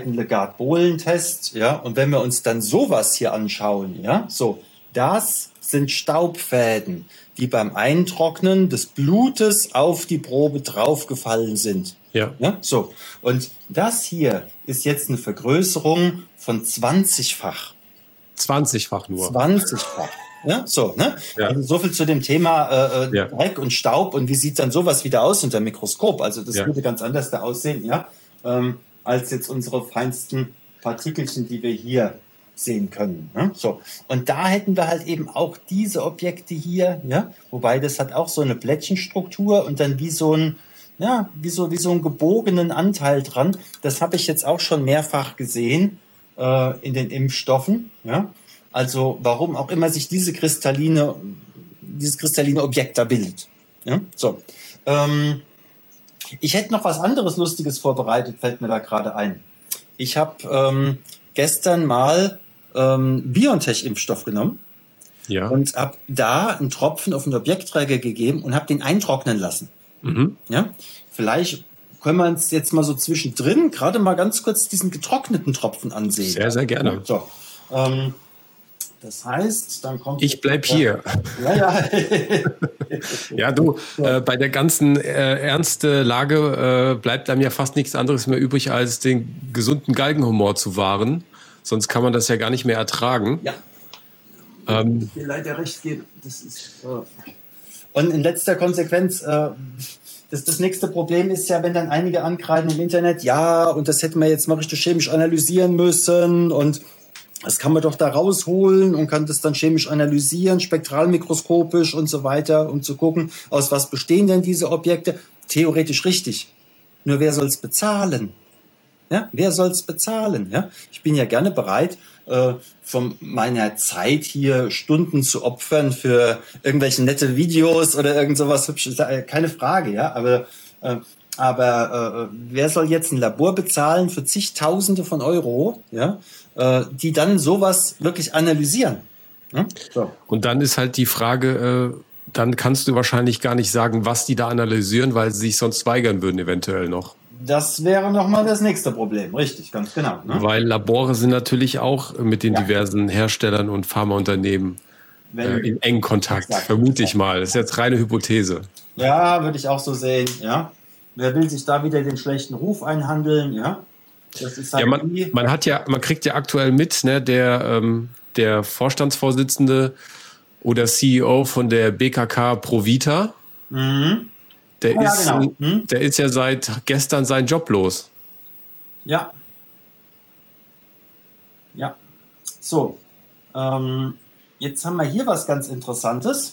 Heiden-Legard-Bohlen-Test, ja, und wenn wir uns dann sowas hier anschauen, ja, so, das sind Staubfäden, die beim Eintrocknen des Blutes auf die Probe draufgefallen sind. Ja. Ja, so. Und das hier ist jetzt eine Vergrößerung von zwanzigfach. zwanzigfach nur. zwanzigfach. Ja, so, ne? Ja. Also so viel zu dem Thema äh, ja. Dreck und Staub und wie sieht dann sowas wieder aus unter dem Mikroskop? Also das ja. würde ganz anders da aussehen, ja. Ähm, als jetzt unsere feinsten Partikelchen, die wir hier sehen können. Ne? So. Und da hätten wir halt eben auch diese Objekte hier, ja, wobei das hat auch so eine Plättchenstruktur und dann wie so ein, ja, wie so, wie so einen gebogenen Anteil dran. Das habe ich jetzt auch schon mehrfach gesehen äh, in den Impfstoffen. Ja? Also warum auch immer sich diese kristalline, dieses kristalline Objekt da bildet. Ja? So. Ähm, Ich hätte noch was anderes Lustiges vorbereitet, fällt mir da gerade ein. Ich habe ähm, gestern mal ähm, BioNTech-Impfstoff genommen ja. und habe da einen Tropfen auf den Objektträger gegeben und habe den eintrocknen lassen. Mhm. Ja? Vielleicht können wir uns jetzt mal so zwischendrin gerade mal ganz kurz diesen getrockneten Tropfen ansehen. Sehr, sehr gerne. So, ähm, das heißt, dann kommt... Ich bleib hier. Ja, ja. Ja, du, äh, bei der ganzen äh, ernsten Lage äh, bleibt einem ja fast nichts anderes mehr übrig, als den gesunden Galgenhumor zu wahren. Sonst kann man das ja gar nicht mehr ertragen. Ja. Ähm, Ich will leider recht geben. Das ist, äh Und in letzter Konsequenz, äh, das, das nächste Problem ist ja, wenn dann einige ankreiden im Internet, ja, und das hätten wir jetzt mal richtig chemisch analysieren müssen und das kann man doch da rausholen und kann das dann chemisch analysieren, spektralmikroskopisch und so weiter, um zu gucken, aus was bestehen denn diese Objekte. Theoretisch richtig. Nur wer soll es bezahlen? Ja, wer soll es bezahlen? Ja, ich bin ja gerne bereit, äh, von meiner Zeit hier Stunden zu opfern für irgendwelche nette Videos oder irgend sowas Hübsches. Keine Frage, ja. Aber äh, Aber äh, wer soll jetzt ein Labor bezahlen für zigtausende von Euro, ja, äh, die dann sowas wirklich analysieren? Ja? So. Und dann ist halt die Frage, äh, dann kannst du wahrscheinlich gar nicht sagen, was die da analysieren, weil sie sich sonst weigern würden eventuell noch. Das wäre nochmal das nächste Problem, richtig, ganz genau. Ne? Weil Labore sind natürlich auch mit den Ja. diversen Herstellern und Pharmaunternehmen äh, in engen Kontakt, Exakt. vermute ich mal. Das ist jetzt reine Hypothese. Ja, würde ich auch so sehen, ja. Wer will sich da wieder den schlechten Ruf einhandeln, ja? Das ist halt Ja, man, nie- man hat ja, man kriegt ja aktuell mit, ne, der, ähm, der Vorstandsvorsitzende oder C E O von der B K K Provita, Mhm. der, Ja, ist, genau. Hm? der ist ja seit gestern sein Job los. Ja. Ja. So. Ähm, jetzt haben wir hier was ganz Interessantes.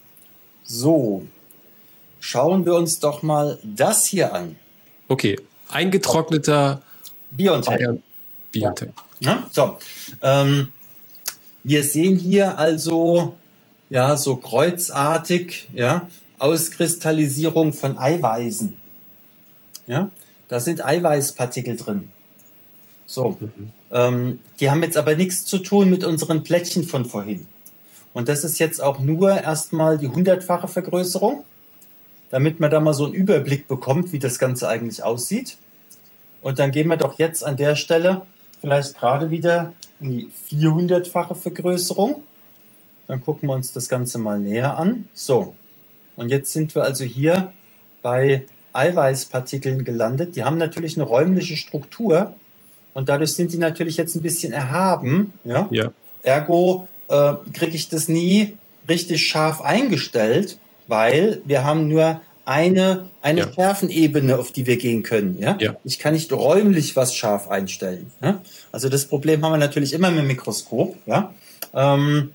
So. Schauen wir uns doch mal das hier an. Okay, eingetrockneter BioNTech. Bayern Biotech. Ja, so. Ähm, wir sehen hier also ja so kreuzartig ja Auskristallisierung von Eiweißen. Ja, da sind Eiweißpartikel drin. So, ähm, die haben jetzt aber nichts zu tun mit unseren Plättchen von vorhin. Und das ist jetzt auch nur erstmal die hundertfache Vergrößerung, damit man da mal so einen Überblick bekommt, wie das Ganze eigentlich aussieht. Und dann gehen wir doch jetzt an der Stelle vielleicht gerade wieder in die vierhundertfache Vergrößerung. Dann gucken wir uns das Ganze mal näher an. So, und jetzt sind wir also hier bei Eiweißpartikeln gelandet. Die haben natürlich eine räumliche Struktur und dadurch sind die natürlich jetzt ein bisschen erhaben. Ja? Ja. Ergo äh, kriege ich das nie richtig scharf eingestellt, weil wir haben nur eine, eine Ja. Schärfenebene, auf die wir gehen können. Ja? Ja. Ich kann nicht räumlich was scharf einstellen. Ja? Also das Problem haben wir natürlich immer mit dem Mikroskop. Ja? Ähm,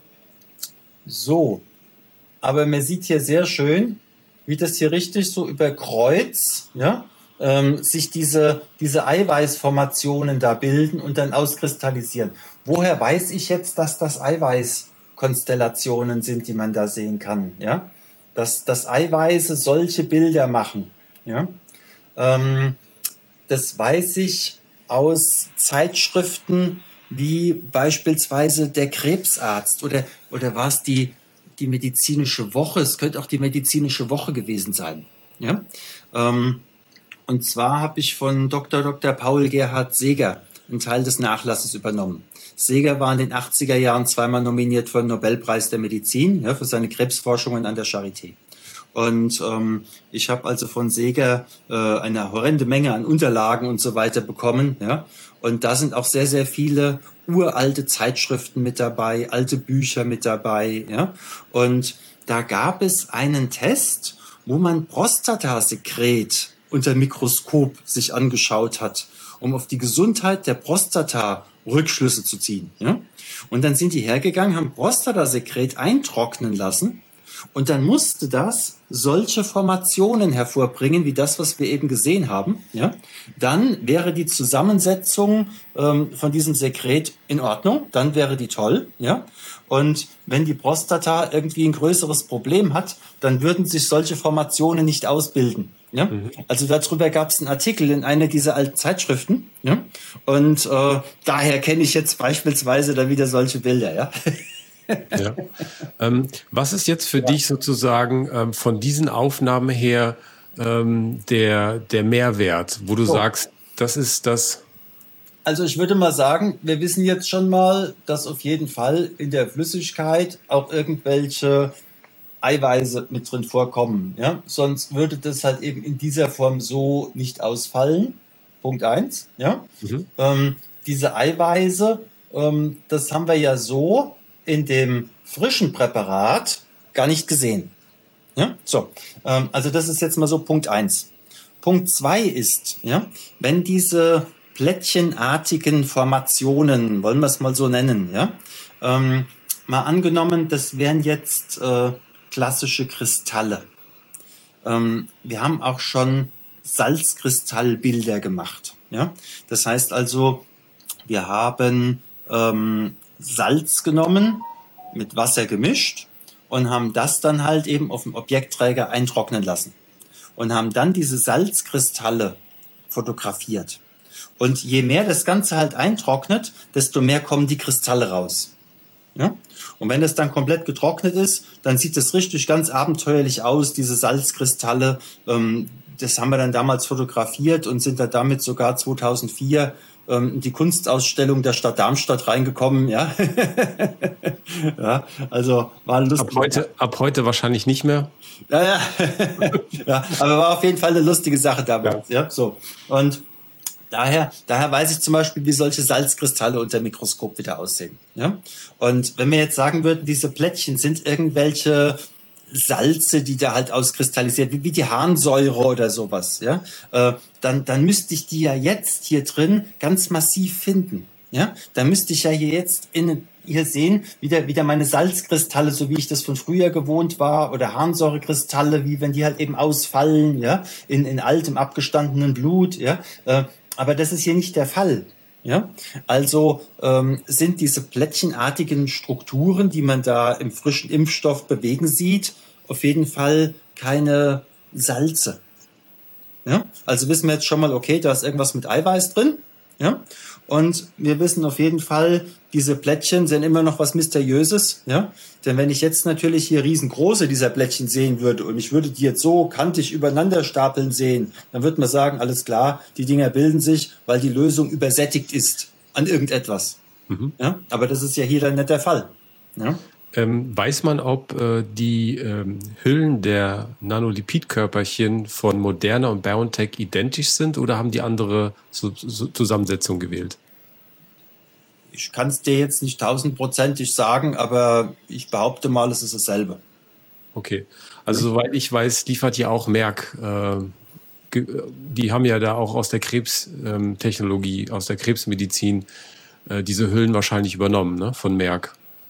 so, aber man sieht hier sehr schön, wie das hier richtig so über Kreuz, ja, ähm, sich diese, diese Eiweißformationen da bilden und dann auskristallisieren. Woher weiß ich jetzt, dass das Eiweißkonstellationen sind, die man da sehen kann? Ja? Dass, dass Eiweiße solche Bilder machen. Ja? Ähm, das weiß ich aus Zeitschriften wie beispielsweise der Krebsarzt oder, oder war es die, die medizinische Woche? Es könnte auch die medizinische Woche gewesen sein. Ja? Ähm, und zwar habe ich von Doktor Doktor Paul Gerhard Seeger einen Teil des Nachlasses übernommen. Seeger war in den achtziger Jahren zweimal nominiert für den Nobelpreis der Medizin, ja, für seine Krebsforschungen an der Charité. Und ähm, ich habe also von Seeger äh, eine horrende Menge an Unterlagen und so weiter bekommen. Ja? Und da sind auch sehr, sehr viele uralte Zeitschriften mit dabei, alte Bücher mit dabei. Ja? Und da gab es einen Test, wo man Prostatasekret unter Mikroskop sich angeschaut hat, um auf die Gesundheit der Prostata Rückschlüsse zu ziehen. Ja? Und dann sind die hergegangen, haben Prostatasekret eintrocknen lassen. Und dann musste das solche Formationen hervorbringen, wie das, was wir eben gesehen haben. Ja? Dann wäre die Zusammensetzung ähm, von diesem Sekret in Ordnung, dann wäre die toll. Ja? Und wenn die Prostata irgendwie ein größeres Problem hat, dann würden sich solche Formationen nicht ausbilden. Ja? Mhm. Also darüber gab es einen Artikel in einer dieser alten Zeitschriften. Ja? Und äh, daher kenne ich jetzt beispielsweise da wieder solche Bilder. Ja? Ja. Ähm, was ist jetzt für ja. dich sozusagen ähm, von diesen Aufnahmen her ähm, der, der Mehrwert, wo du so. sagst, das ist das? Also ich würde mal sagen, wir wissen jetzt schon mal, dass auf jeden Fall in der Flüssigkeit auch irgendwelche Eiweiße mit drin vorkommen. Ja? Sonst würde das halt eben in dieser Form so nicht ausfallen. Punkt eins. Ja? Mhm. Ähm, diese Eiweiße, ähm, das haben wir ja so in dem frischen Präparat gar nicht gesehen. Ja? So, ähm, also das ist jetzt mal so Punkt eins. Punkt zwei ist, ja, wenn diese plättchenartigen Formationen, wollen wir es mal so nennen, ja, ähm, mal angenommen, das wären jetzt äh, klassische Kristalle. Ähm, wir haben auch schon Salzkristallbilder gemacht. Ja? Das heißt also, wir haben ähm, Salz genommen, mit Wasser gemischt und haben das dann halt eben auf dem Objektträger eintrocknen lassen. und haben dann diese Salzkristalle fotografiert. Und je mehr das Ganze halt eintrocknet, desto mehr kommen die Kristalle raus. Ja? Und wenn das dann komplett getrocknet ist, dann sieht das richtig ganz abenteuerlich aus, diese Salzkristalle. Ähm, das haben wir dann damals fotografiert und sind da damit sogar zweitausendvier ähm, in die Kunstausstellung der Stadt Darmstadt reingekommen. Ja, ja, also war ein lustiger. Ab heute, ab heute wahrscheinlich nicht mehr. Ja, ja. Ja, aber war auf jeden Fall eine lustige Sache damals. Ja, ja so. Und Daher, daher weiß ich zum Beispiel, wie solche Salzkristalle unter dem Mikroskop wieder aussehen. Ja? Und wenn wir jetzt sagen würden, diese Plättchen sind irgendwelche Salze, die da halt auskristallisiert, wie, wie die Harnsäure oder sowas, ja, äh, dann, dann müsste ich die ja jetzt hier drin ganz massiv finden. Ja? Dann müsste ich ja hier jetzt in hier sehen, wieder, wieder meine Salzkristalle, so wie ich das von früher gewohnt war, oder Harnsäurekristalle, wie wenn die halt eben ausfallen, ja, in, in altem, abgestandenen Blut, ja, äh, aber das ist hier nicht der Fall. Ja? Also ähm, sind diese plättchenartigen Strukturen, die man da im frischen Impfstoff bewegen sieht, auf jeden Fall keine Salze. Ja? Also wissen wir jetzt schon mal, okay, da ist irgendwas mit Eiweiß drin. Ja? Und wir wissen auf jeden Fall, diese Plättchen sind immer noch was Mysteriöses, ja. Denn wenn ich jetzt natürlich hier riesengroße dieser Plättchen sehen würde und ich würde die jetzt so kantig übereinander stapeln sehen, dann würde man sagen, alles klar, die Dinger bilden sich, weil die Lösung übersättigt ist an irgendetwas. Mhm. Ja? Aber das ist ja hier dann nicht der Fall. Ja? Ähm, weiß man, ob äh, die ähm, Hüllen der Nanolipidkörperchen von Moderna und BioNTech identisch sind oder haben die andere so, so Zusammensetzung gewählt? Ich kann es dir jetzt nicht tausendprozentig sagen, aber ich behaupte mal, es ist dasselbe. Okay, also soweit ich weiß, liefert ja auch Merck. Äh, die haben ja da auch aus der Krebstechnologie, aus der Krebsmedizin äh, diese Hüllen wahrscheinlich übernommen, ne, von Merck.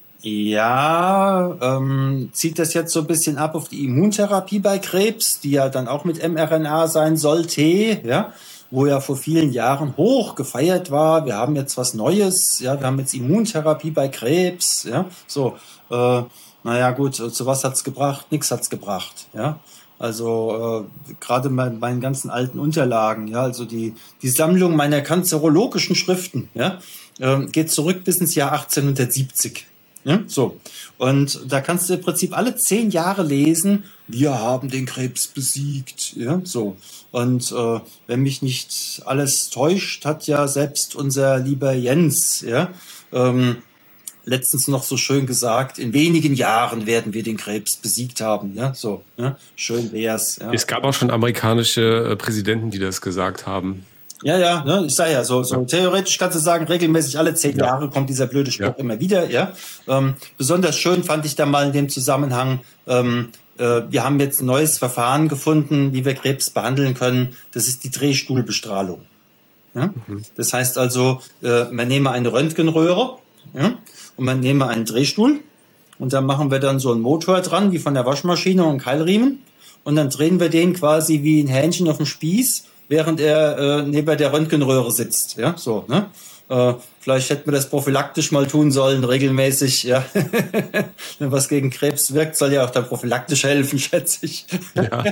Ja, ähm, zieht das jetzt so ein bisschen ab auf die Immuntherapie bei Krebs, die ja dann auch mit mRNA sein sollte, ja, wo ja vor vielen Jahren hoch gefeiert war. Wir haben jetzt was Neues, ja, wir haben jetzt Immuntherapie bei Krebs, ja, so, äh, naja gut, zu was hat's gebracht? Nix hat's gebracht, ja. Also äh, gerade bei meinen ganzen alten Unterlagen, ja, also die die Sammlung meiner kanzerologischen Schriften, ja, äh, geht zurück bis ins Jahr achtzehnhundertsiebzig. Ja, so. Und da kannst du im Prinzip alle zehn Jahre lesen, wir haben den Krebs besiegt. Ja, so. Und äh, wenn mich nicht alles täuscht, hat ja selbst unser lieber Jens, ja, ähm, letztens noch so schön gesagt, in wenigen Jahren werden wir den Krebs besiegt haben. Ja, so. Ja, schön wär's. Ja. Es gab auch schon amerikanische äh, Präsidenten, die das gesagt haben. Ja, ja, ne, ich sag ja, so, so ja. Theoretisch kannst du sagen, regelmäßig alle zehn ja. Jahre kommt dieser blöde Spruch ja. immer wieder, ja. Ähm, besonders schön fand ich da mal in dem Zusammenhang, ähm, äh, wir haben jetzt ein neues Verfahren gefunden, wie wir Krebs behandeln können. Das ist die Drehstuhlbestrahlung. Ja? Mhm. Das heißt also, äh, man nehme eine Röntgenröhre, ja, und man nehme einen Drehstuhl und dann machen wir dann so einen Motor dran, wie von der Waschmaschine und einen Keilriemen und dann drehen wir den quasi wie ein Hähnchen auf dem Spieß, während er äh, neben der Röntgenröhre sitzt, ja, so, ne? Äh, vielleicht hätten wir das prophylaktisch mal tun sollen, regelmäßig, ja. Wenn was gegen Krebs wirkt, soll ja auch dann prophylaktisch helfen, schätze ich. Ja.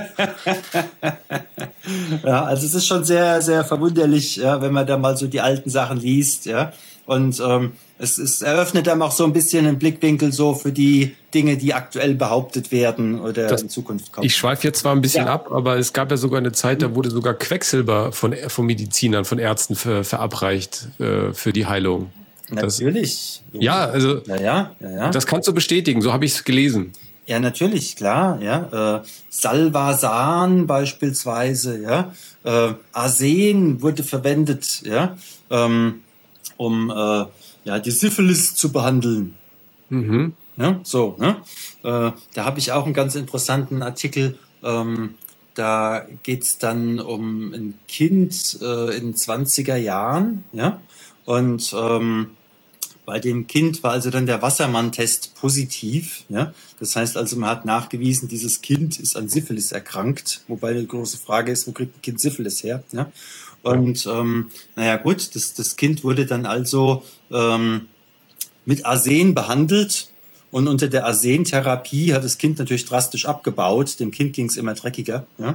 Ja, also es ist schon sehr, sehr verwunderlich, ja, wenn man da mal so die alten Sachen liest, ja. Und ähm, es, es eröffnet dann auch so ein bisschen einen Blickwinkel so für die Dinge, die aktuell behauptet werden oder das, in Zukunft kommen. Ich schweife jetzt zwar ein bisschen ja. ab, aber es gab ja sogar eine Zeit, da wurde sogar Quecksilber von, von Medizinern, von Ärzten ver, verabreicht äh, für die Heilung. Natürlich. Das, ja, also ja, ja, ja, ja. Das kannst du bestätigen, so habe ich es gelesen. Ja, natürlich, klar, ja. Äh, Salvarsan beispielsweise, ja. Äh, Arsen wurde verwendet, ja, ähm, um äh, ja, die Syphilis zu behandeln. Mhm. Ja, so, ne? Äh, da habe ich auch einen ganz interessanten Artikel. Ähm, da geht's dann um ein Kind äh, in zwanziger Jahren, ja. Und ähm, bei dem Kind war also dann der Wassermann-Test positiv. Ja? Das heißt also, man hat nachgewiesen, dieses Kind ist an Syphilis erkrankt. Wobei die große Frage ist, wo kriegt ein Kind Syphilis her? Ja? Und ähm, naja gut, das, das Kind wurde dann also ähm, mit Arsen behandelt. Und unter der Arsentherapie hat das Kind natürlich drastisch abgebaut. Dem Kind ging es immer dreckiger. Ja?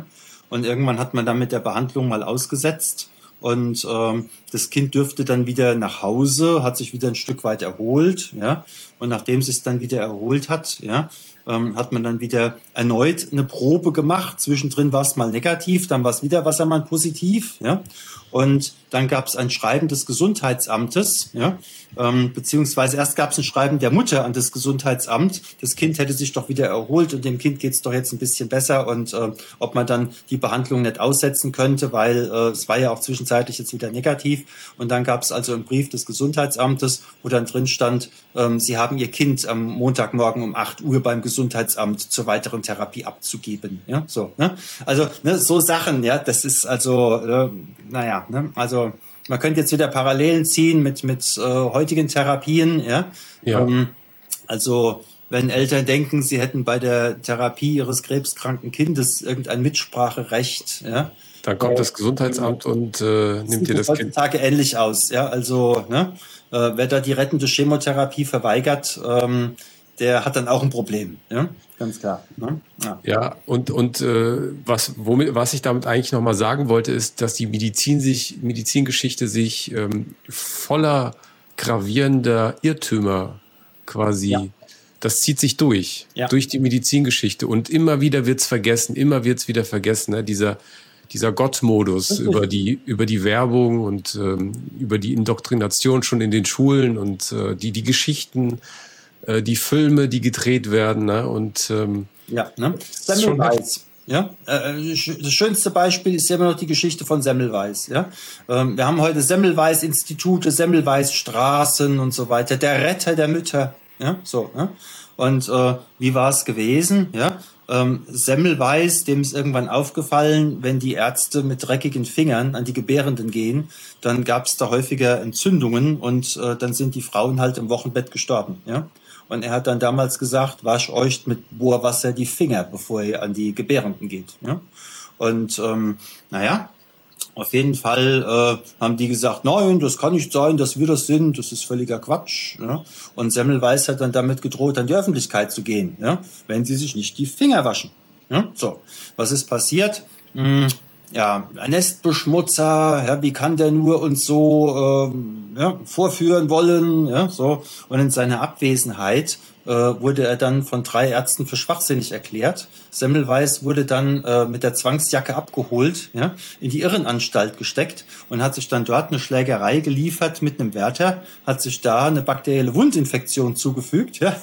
Und irgendwann hat man dann mit der Behandlung mal ausgesetzt. Und ähm, das Kind dürfte dann wieder nach Hause, hat sich wieder ein Stück weit erholt, ja. Und nachdem es sich dann wieder erholt hat, ja, ähm, hat man dann wieder erneut eine Probe gemacht. Zwischendrin war es mal negativ, dann war es wieder Wassermann positiv, ja. Und dann gab es ein Schreiben des Gesundheitsamtes, ja, ähm, beziehungsweise erst gab es ein Schreiben der Mutter an das Gesundheitsamt. Das Kind hätte sich doch wieder erholt und dem Kind geht's doch jetzt ein bisschen besser und äh, ob man dann die Behandlung nicht aussetzen könnte, weil äh, es war ja auch zwischenzeitlich jetzt wieder negativ. Und dann gab es also einen Brief des Gesundheitsamtes, wo dann drin stand, ähm, Sie haben Ihr Kind am Montagmorgen um acht Uhr beim Gesundheitsamt zur weiteren Therapie abzugeben. Ja, so, ne? Also ne, so Sachen, ja, das ist also, äh, naja, ne, also man könnte jetzt wieder Parallelen ziehen mit mit äh, heutigen Therapien, ja. Ja. Ähm, also wenn Eltern denken, sie hätten bei der Therapie ihres krebskranken Kindes irgendein Mitspracherecht, ja. Dann kommt das Gesundheitsamt und äh, nimmt dir das Kind. Heutzutage ähnlich aus, ja. Also ne, äh, wer da die rettende Chemotherapie verweigert, ähm, der hat dann auch ein Problem, ja, ganz klar. Ne? Ja. ja, und, und äh, was, womit, was ich damit eigentlich nochmal sagen wollte, ist, dass die Medizin sich, Medizingeschichte sich ähm, voller gravierender Irrtümer quasi, ja. das zieht sich durch, ja. durch die Medizingeschichte. Und immer wieder wird's vergessen, immer wird's wieder vergessen, ne? dieser, dieser Gottmodus über die, über die Werbung und ähm, über die Indoktrination schon in den Schulen und äh, die, die Geschichten, die Filme, die gedreht werden, ne? Und ähm, ja, ne? Semmelweis. Ja, äh, das schönste Beispiel ist immer noch die Geschichte von Semmelweis. Ja, ähm, wir haben heute Semmelweis-Institute, Semmelweis-Straßen und so weiter. Der Retter der Mütter. Ja, so. Ne? Und äh, wie war es gewesen? Ja, ähm, Semmelweis, dem ist irgendwann aufgefallen, wenn die Ärzte mit dreckigen Fingern an die Gebärenden gehen, dann gab es da häufiger Entzündungen und äh, dann sind die Frauen halt im Wochenbett gestorben. Ja. Und er hat dann damals gesagt, wasch euch mit Bohrwasser die Finger, bevor ihr an die Gebärenden geht. Ja? Und ähm, naja, auf jeden Fall äh, haben die gesagt, nein, das kann nicht sein, dass wir das sind, das ist völliger Quatsch. Ja? Und Semmelweis hat dann damit gedroht, an die Öffentlichkeit zu gehen, ja? wenn sie sich nicht die Finger waschen. Ja? So, was ist passiert? Hm. Ja, ein Nestbeschmutzer, ja, wie kann der nur uns so ähm, ja, vorführen wollen, ja, so. Und in seiner Abwesenheit äh, wurde er dann von drei Ärzten für schwachsinnig erklärt. Semmelweis wurde dann äh, mit der Zwangsjacke abgeholt, ja, in die Irrenanstalt gesteckt und hat sich dann dort eine Schlägerei geliefert mit einem Wärter, hat sich da eine bakterielle Wundinfektion zugefügt, ja,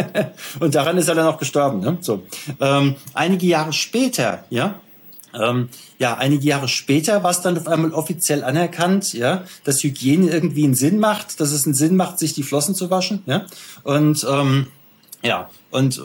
und daran ist er dann auch gestorben, ne? So. Ähm, einige Jahre später, ja, Ähm, ja, einige Jahre später war es dann auf einmal offiziell anerkannt, ja, dass Hygiene irgendwie einen Sinn macht, dass es einen Sinn macht, sich die Flossen zu waschen, ja. Und ähm, ja, und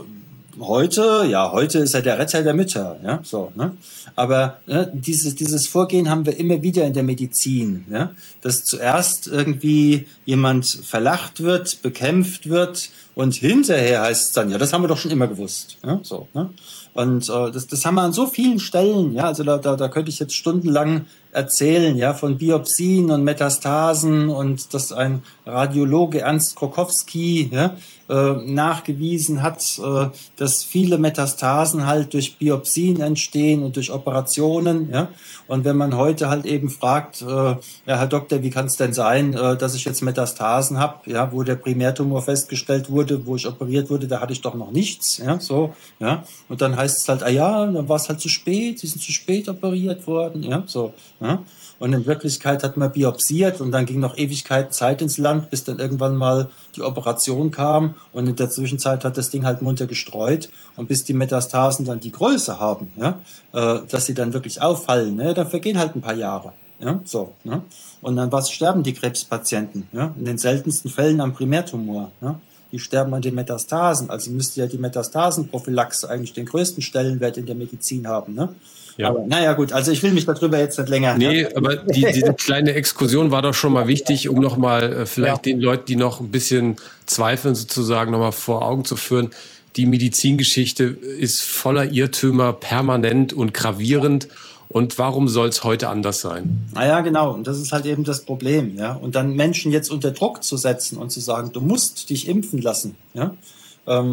heute, ja, heute ist er der Retter der Mütter, ja, so, ne? Aber ne, dieses dieses Vorgehen haben wir immer wieder in der Medizin, ja, dass zuerst irgendwie jemand verlacht wird, bekämpft wird und hinterher heißt es dann, ja, das haben wir doch schon immer gewusst, ja, so, ne? Und äh, das, das haben wir an so vielen Stellen, ja, also da, da, da könnte ich jetzt stundenlang erzählen, ja, von Biopsien und Metastasen und dass ein Radiologe Ernst Krokowski, ja, äh, nachgewiesen hat, äh, dass viele Metastasen halt durch Biopsien entstehen und durch Operationen, ja. Und wenn man heute halt eben fragt, äh, ja, Herr Doktor, wie kann es denn sein, äh, dass ich jetzt Metastasen habe, ja, wo der Primärtumor festgestellt wurde, wo ich operiert wurde, da hatte ich doch noch nichts, ja, so, ja. Und dann heißt es halt, ah ja, dann war es halt zu spät, sie sind zu spät operiert worden, ja, so, ja. Und in Wirklichkeit hat man biopsiert und dann ging noch Ewigkeit Zeit ins Land, bis dann irgendwann mal die Operation kam und in der Zwischenzeit hat das Ding halt munter gestreut und bis die Metastasen dann die Größe haben, ja, äh, dass sie dann wirklich auffallen, ne, dann vergehen halt ein paar Jahre, ja, so, ne. Und dann was sterben die Krebspatienten, ja, in den seltensten Fällen am Primärtumor, ja. Die sterben an den Metastasen, also müsste ja die Metastasenprophylaxe eigentlich den größten Stellenwert in der Medizin haben, ne? Ja. Aber naja gut, also ich will mich darüber jetzt nicht länger... Nee, ja. aber die, diese kleine Exkursion war doch schon mal wichtig, um nochmal äh, vielleicht ja. den Leuten, die noch ein bisschen zweifeln, sozusagen nochmal vor Augen zu führen. Die Medizingeschichte ist voller Irrtümer, permanent und gravierend. Und warum soll es heute anders sein? Naja, genau. Und das ist halt eben das Problem, ja. Und dann Menschen jetzt unter Druck zu setzen und zu sagen, du musst dich impfen lassen, ja. Ähm,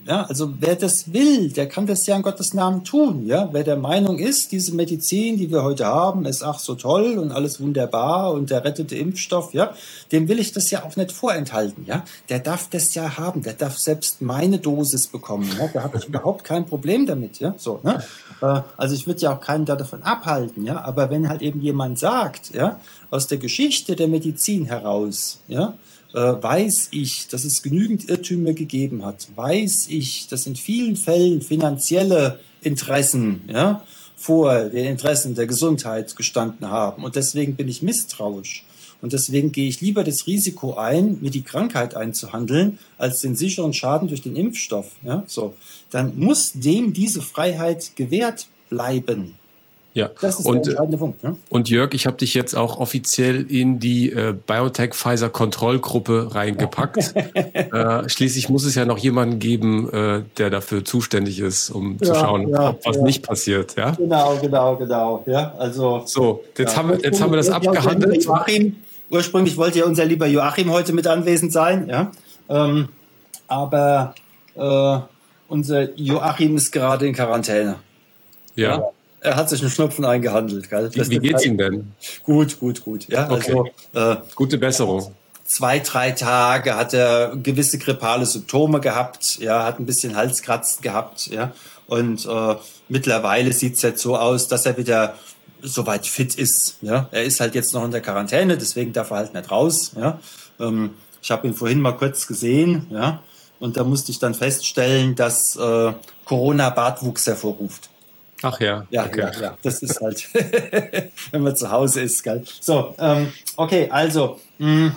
Ja, also wer das will, der kann das ja in Gottes Namen tun. Ja, wer der Meinung ist, diese Medizin, die wir heute haben, ist ach so toll und alles wunderbar und der rettete Impfstoff, ja, dem will ich das ja auch nicht vorenthalten. Ja, der darf das ja haben, der darf selbst meine Dosis bekommen. Ja, da habe ich überhaupt kein Problem damit. Ja, so. Ne? Äh, also ich würde ja auch keinen da davon abhalten. Ja, aber wenn halt eben jemand sagt, ja, aus der Geschichte der Medizin heraus, ja, weiß ich, dass es genügend Irrtümer gegeben hat, weiß ich, dass in vielen Fällen finanzielle Interessen, ja, vor den Interessen der Gesundheit gestanden haben. Und deswegen bin ich misstrauisch. Und deswegen gehe ich lieber das Risiko ein, mir die Krankheit einzuhandeln, als den sicheren Schaden durch den Impfstoff. Ja, so. Dann muss dem diese Freiheit gewährt bleiben. Ja, das ist und, der entscheidende Punkt. Ne? Und Jörg, ich habe dich jetzt auch offiziell in die äh, BioNTech-Pfizer-Kontrollgruppe reingepackt. äh, schließlich muss es ja noch jemanden geben, äh, der dafür zuständig ist, um ja, zu schauen, ja, ob was ja. nicht passiert. Ja? Genau, genau, genau. Ja, also, so, jetzt, ja. haben, wir, jetzt haben wir das abgehandelt. Joachim, ursprünglich wollte ja unser lieber Joachim heute mit anwesend sein, ja. Ähm, aber äh, unser Joachim ist gerade in Quarantäne. Ja. ja? Er hat sich einen Schnupfen eingehandelt. Gell? Wie, wie geht's ihm denn? Gut, gut, gut. Ja, okay. also, äh, Gute Besserung. Zwei, drei Tage hat er gewisse grippale Symptome gehabt, ja, hat ein bisschen Halskratzen gehabt, ja. Und äh, mittlerweile sieht es jetzt so aus, dass er wieder soweit fit ist. Ja. Er ist halt jetzt noch in der Quarantäne, deswegen darf er halt nicht raus. Ja. Ähm, ich habe ihn vorhin mal kurz gesehen, ja, und da musste ich dann feststellen, dass äh, Corona Bartwuchs hervorruft. Ach ja. Ja, okay. ja, ja, das ist halt, wenn man zu Hause ist, gell. So, ähm, okay, also, mh,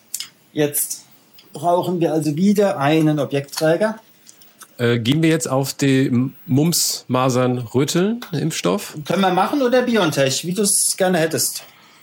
jetzt brauchen wir also wieder einen Objektträger. Äh, gehen wir jetzt auf den Mumps, Masern, Röteln Impfstoff? Können wir machen oder BioNTech, wie du es gerne hättest?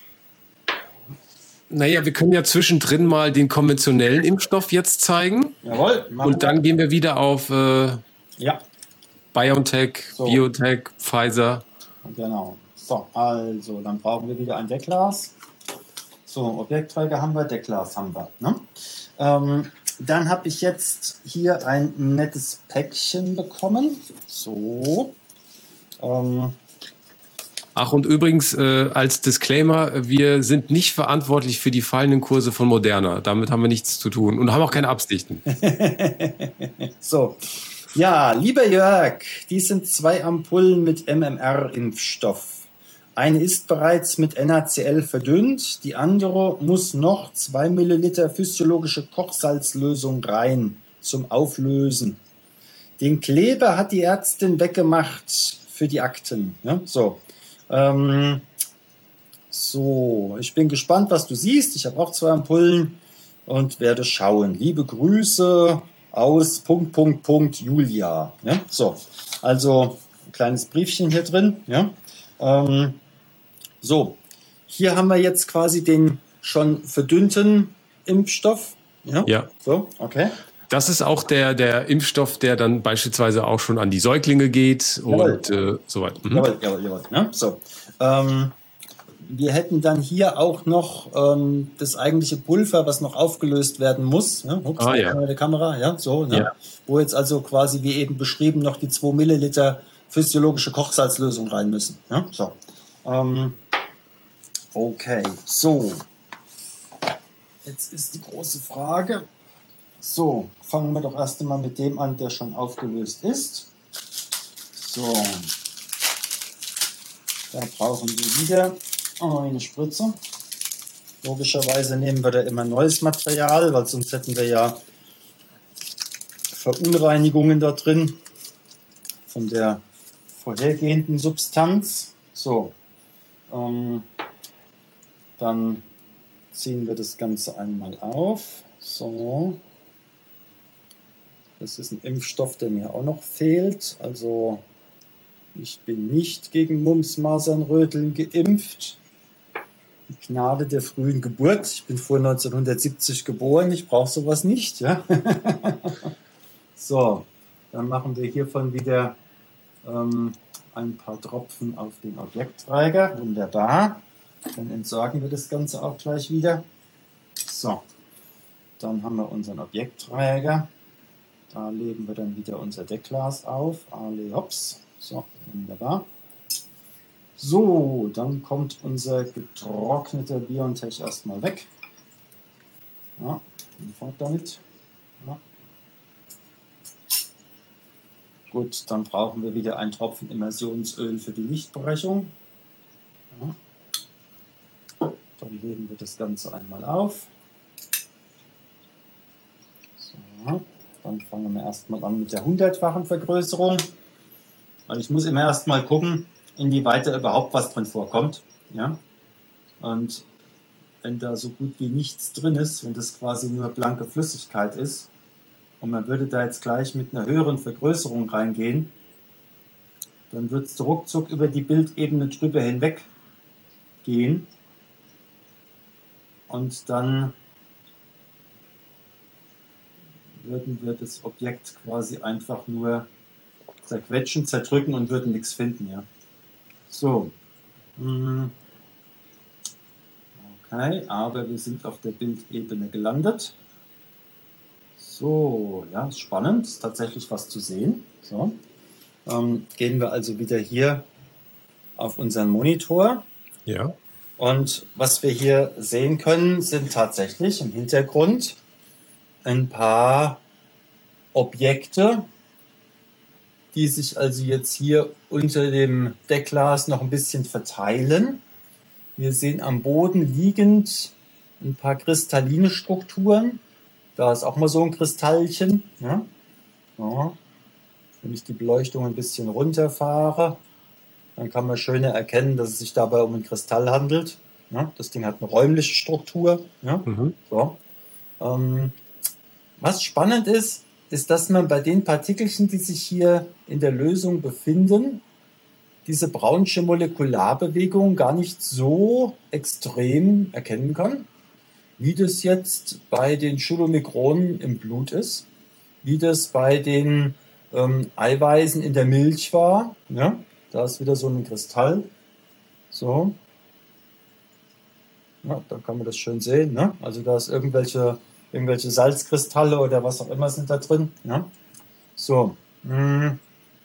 Naja, wir können ja zwischendrin mal den konventionellen Impfstoff jetzt zeigen. Jawohl. Und dann wir. gehen wir wieder auf äh, ja. BioNTech, so. Biotech, Pfizer. Genau. So, also, dann brauchen wir wieder ein Deckglas. So, Objektträger haben wir, Deckglas haben wir. Ne? Ähm, dann habe ich jetzt hier ein nettes Päckchen bekommen. So. Ähm. Ach, und übrigens äh, als Disclaimer, wir sind nicht verantwortlich für die fallenden Kurse von Moderna. Damit haben wir nichts zu tun und haben auch keine Absichten. So. Ja, lieber Jörg, dies sind zwei Ampullen mit M M R-Impfstoff. Eine ist bereits mit N A C L verdünnt, die andere muss noch zwei Milliliter physiologische Kochsalzlösung rein zum Auflösen. Den Kleber hat die Ärztin weggemacht für die Akten. Ja, so. Ähm, so, ich bin gespannt, was du siehst. Ich habe auch zwei Ampullen und werde schauen. Liebe Grüße aus Punkt, Punkt, Punkt, Julia. Ja, so, also ein kleines Briefchen hier drin. Ja, ähm, so, hier haben wir jetzt quasi den schon verdünnten Impfstoff. Ja, ja. So, okay. Das ist auch der, der Impfstoff, der dann beispielsweise auch schon an die Säuglinge geht jawohl. und äh, so weiter. Mhm. Jawohl, jawohl, jawohl. Ja, so. Ähm, wir hätten dann hier auch noch ähm, das eigentliche Pulver, was noch aufgelöst werden muss. Ja, ups, ah, ja. der Kamera, ja, so, ne? Ja. Wo jetzt also quasi, wie eben beschrieben, noch die zwei Milliliter physiologische Kochsalzlösung rein müssen. Ja, so. Ähm, okay, so. Jetzt ist die große Frage. So, fangen wir doch erst einmal mit dem an, der schon aufgelöst ist. So. Da brauchen wir wieder eine Spritze. Logischerweise nehmen wir da immer neues Material, weil sonst hätten wir ja Verunreinigungen da drin von der vorhergehenden Substanz. So, ähm, dann ziehen wir das Ganze einmal auf. So, das ist ein Impfstoff, der mir auch noch fehlt. Also ich bin nicht gegen Mumps, Masern, Röteln geimpft. Die Gnade der frühen Geburt. Ich bin vor neunzehnhundertsiebzig geboren. Ich brauche sowas nicht. Ja? So, dann machen wir hiervon wieder ähm, ein paar Tropfen auf den Objektträger. Wunderbar. Dann entsorgen wir das Ganze auch gleich wieder. So, dann haben wir unseren Objektträger. Da legen wir dann wieder unser Deckglas auf. Alle hops. So, wunderbar. So, dann kommt unser getrockneter Biontech erstmal weg. Ja, fort damit. Ja. Gut, dann brauchen wir wieder einen Tropfen Immersionsöl für die Lichtbrechung. Ja. Dann legen wir das Ganze einmal auf. So, dann fangen wir erstmal an mit der hundertfachen Vergrößerung. Weil ich muss immer erstmal gucken, inwieweit da überhaupt was drin vorkommt. Ja? Und wenn da so gut wie nichts drin ist, wenn das quasi nur blanke Flüssigkeit ist, und man würde da jetzt gleich mit einer höheren Vergrößerung reingehen, dann wird es ruckzuck über die Bildebene drüber hinweg gehen. Und dann würden wir das Objekt quasi einfach nur zerquetschen, zerdrücken und würden nichts finden. Ja. So. Okay, aber wir sind auf der Bildebene gelandet. So, ja, ist spannend, ist tatsächlich was zu sehen. So. Ähm, gehen wir also wieder hier auf unseren Monitor. Ja. Und was wir hier sehen können, sind tatsächlich im Hintergrund ein paar Objekte, die sich also jetzt hier unter dem Deckglas noch ein bisschen verteilen. Wir sehen am Boden liegend ein paar kristalline Strukturen. Da ist auch mal so ein Kristallchen. Ja. Ja. Wenn ich die Beleuchtung ein bisschen runterfahre, dann kann man schöner erkennen, dass es sich dabei um einen Kristall handelt. Ja. Das Ding hat eine räumliche Struktur. Ja. Mhm. So. Ähm, was spannend ist, ist, dass man bei den Partikelchen, die sich hier in der Lösung befinden, diese brownsche Molekularbewegung gar nicht so extrem erkennen kann, wie das jetzt bei den Chylomikronen im Blut ist, wie das bei den ähm, Eiweißen in der Milch war. Ja? Da ist wieder so ein Kristall. So. Ja, da kann man das schön sehen. Ne? Also da ist irgendwelche, irgendwelche Salzkristalle oder was auch immer sind da drin. Ja? So. Hm.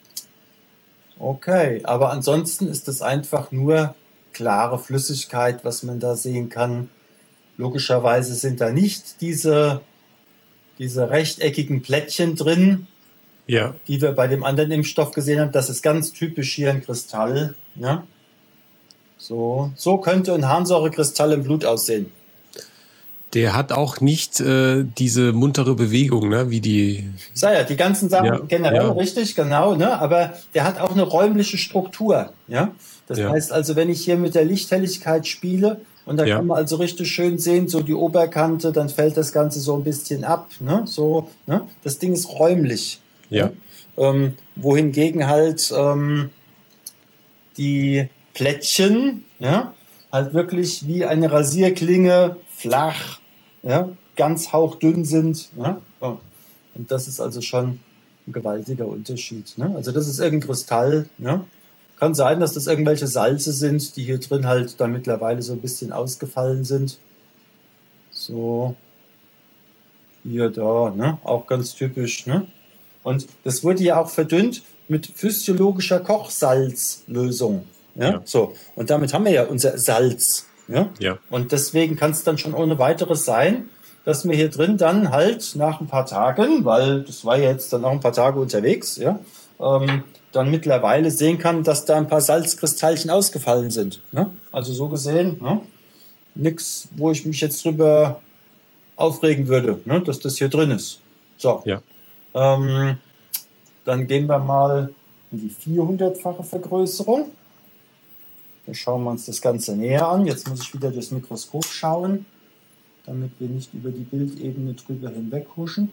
Okay, aber ansonsten ist es einfach nur klare Flüssigkeit, was man da sehen kann. Logischerweise sind da nicht diese, diese rechteckigen Plättchen drin, Ja. die wir bei dem anderen Impfstoff gesehen haben. Das ist ganz typisch hier ein Kristall. Ja? So, so könnte ein Harnsäurekristall im Blut aussehen. Der hat auch nicht äh, diese muntere Bewegung, ne, wie die. Sei ja, die ganzen Sachen Ja, generell ja. richtig, genau, ne? Aber der hat auch eine räumliche Struktur. Ja? Das Ja. heißt also, wenn ich hier mit der Lichthelligkeit spiele, und da Ja. kann man also richtig schön sehen, so die Oberkante, dann fällt das Ganze so ein bisschen ab. Ne? So, ne? Das Ding ist räumlich. Ja. Ne? Ähm, wohingegen halt ähm, die Plättchen ja, halt wirklich wie eine Rasierklinge flach, ja, ganz hauchdünn sind. Ja? Und das ist also schon ein gewaltiger Unterschied. Ne? Also das ist irgendein Kristall. Ja? Kann sein, dass das irgendwelche Salze sind, die hier drin halt dann mittlerweile so ein bisschen ausgefallen sind. So. Hier, da, ne? Auch ganz typisch. Ne? Und das wurde ja auch verdünnt mit physiologischer Kochsalzlösung. Ja? Ja. So. Und damit haben wir ja unser Salz. Ja? Ja. Und deswegen kann es dann schon ohne weiteres sein, dass wir hier drin dann halt nach ein paar Tagen, weil das war ja jetzt dann auch ein paar Tage unterwegs, ja, ähm, dann mittlerweile sehen kann, dass da ein paar Salzkristallchen ausgefallen sind. Ne? Also so gesehen, ne? Nichts, wo ich mich jetzt drüber aufregen würde, ne? Dass das hier drin ist. So, Ja. ähm, dann gehen wir mal in die vierhundertfache Vergrößerung. Da schauen wir uns das Ganze näher an. Jetzt muss ich wieder durchs Mikroskop schauen, damit wir nicht über die Bildebene drüber hinweg huschen.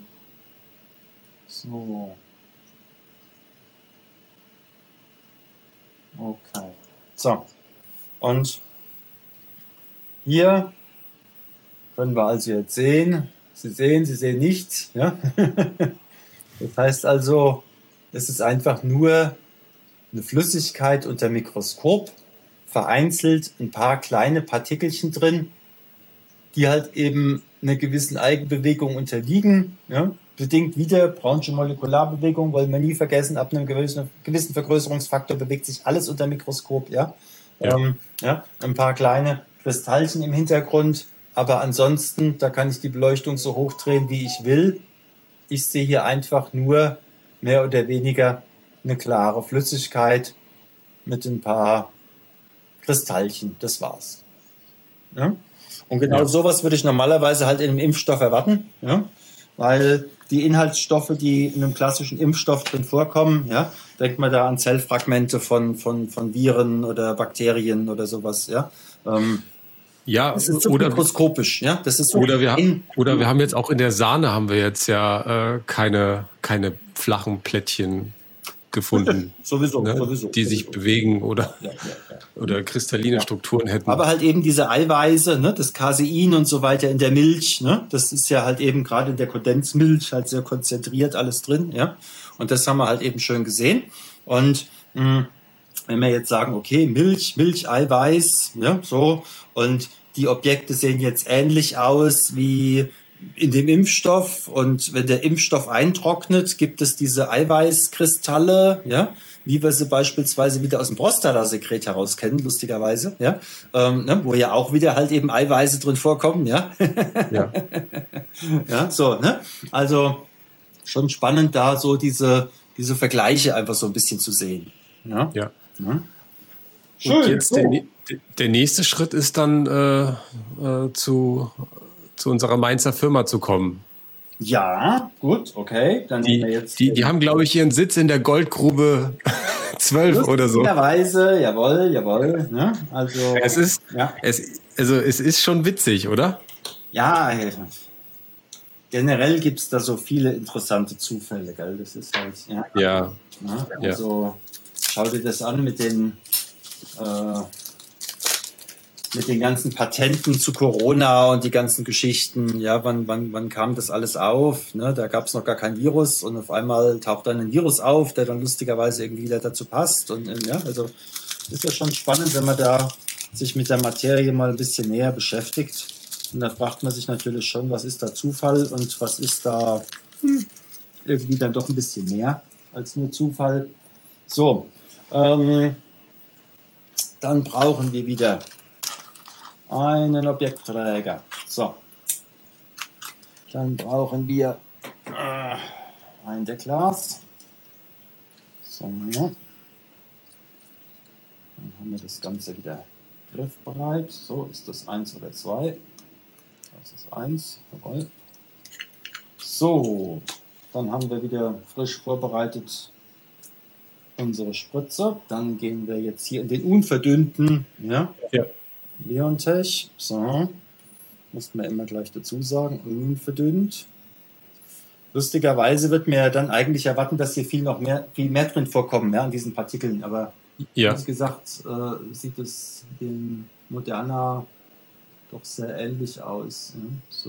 So. Okay. So. Und hier können wir also jetzt sehen, Sie sehen, Sie sehen nichts. Ja? Das heißt also, es ist einfach nur eine Flüssigkeit unter Mikroskop, vereinzelt ein paar kleine Partikelchen drin, die halt eben einer gewissen Eigenbewegung unterliegen. Ja? bedingt wieder Brownsche Molekularbewegung, wollen wir nie vergessen, ab einem gewissen, gewissen Vergrößerungsfaktor bewegt sich alles unter Mikroskop, ja. Ja. Ähm, ja, ein paar kleine Kristallchen im Hintergrund, aber ansonsten, da kann ich die Beleuchtung so hochdrehen, wie ich will. Ich sehe hier einfach nur mehr oder weniger eine klare Flüssigkeit mit ein paar Kristallchen, das war's. Ja? Und genau ja. sowas würde ich normalerweise halt in einem Impfstoff erwarten, ja? Weil die Inhaltsstoffe, die in einem klassischen Impfstoff drin vorkommen, ja, denkt man da an Zellfragmente von, von, von Viren oder Bakterien oder sowas, ja. Ähm, ja, das ist so oder, mikroskopisch, ja. Das ist so oder, wir haben, oder wir haben jetzt auch in der Sahne haben wir jetzt ja äh, keine, keine flachen Plättchen gefunden, sowieso, ne? sowieso, die sowieso. sich bewegen oder, ja, ja, ja. oder kristalline ja. Strukturen hätten. Aber halt eben diese Eiweiße, ne, das Casein und so weiter in der Milch, ne, das ist ja halt eben gerade in der Kondensmilch halt sehr konzentriert alles drin, ja. Und das haben wir halt eben schön gesehen. Und mh, wenn wir jetzt sagen, okay, Milch, Milch, Eiweiß, ja, so, und die Objekte sehen jetzt ähnlich aus wie in dem Impfstoff, und wenn der Impfstoff eintrocknet, gibt es diese Eiweißkristalle, ja, wie wir sie beispielsweise wieder aus dem Prostatasekret heraus kennen, lustigerweise, ja, ähm, ne, wo ja auch wieder halt eben Eiweiße drin vorkommen, ja. Ja. Ja, so, ne? Also schon spannend, da so diese, diese Vergleiche einfach so ein bisschen zu sehen. Ja. Ja. ja. Schön. Und jetzt der, der nächste Schritt ist dann äh, äh, zu zu unserer Mainzer Firma zu kommen. Ja, gut, okay. Dann die, wir jetzt die, die haben, glaube ich, ihren Sitz in der Goldgrube zwölf oder so. Weise, jawohl, jawohl. Ne? Also, es ist, ja. es, also es ist schon witzig, oder? Ja, generell gibt es da so viele interessante Zufälle, gell? Das ist halt, ja. Ja. ja also, ja. Schau dir das an mit den äh, mit den ganzen Patenten zu Corona und die ganzen Geschichten, ja, wann, wann, wann kam das alles auf? Ne? Da gab es noch gar kein Virus und auf einmal taucht dann ein Virus auf, der dann lustigerweise irgendwie wieder dazu passt. Und ja, also ist ja schon spannend, wenn man da sich mit der Materie mal ein bisschen näher beschäftigt. Und da fragt man sich natürlich schon, was ist da Zufall und was ist da hm, irgendwie dann doch ein bisschen mehr als nur Zufall. So, ähm, dann brauchen wir wieder einen Objektträger. So. Dann brauchen wir äh, ein Deckglas. So. Dann haben wir das Ganze wieder griffbereit. So, ist das eins oder zwei? Das ist eins. Jawohl. So. Dann haben wir wieder frisch vorbereitet unsere Spritze. Dann gehen wir jetzt hier in den unverdünnten, ja. Ja. Leontech, so, muss man immer gleich dazu sagen, unverdünnt. Lustigerweise wird mir dann eigentlich erwarten, dass hier viel noch mehr, viel mehr drin vorkommen, ja, an diesen Partikeln, aber ja. wie gesagt, äh, sieht es dem Moderna doch sehr ähnlich aus. Ja? So.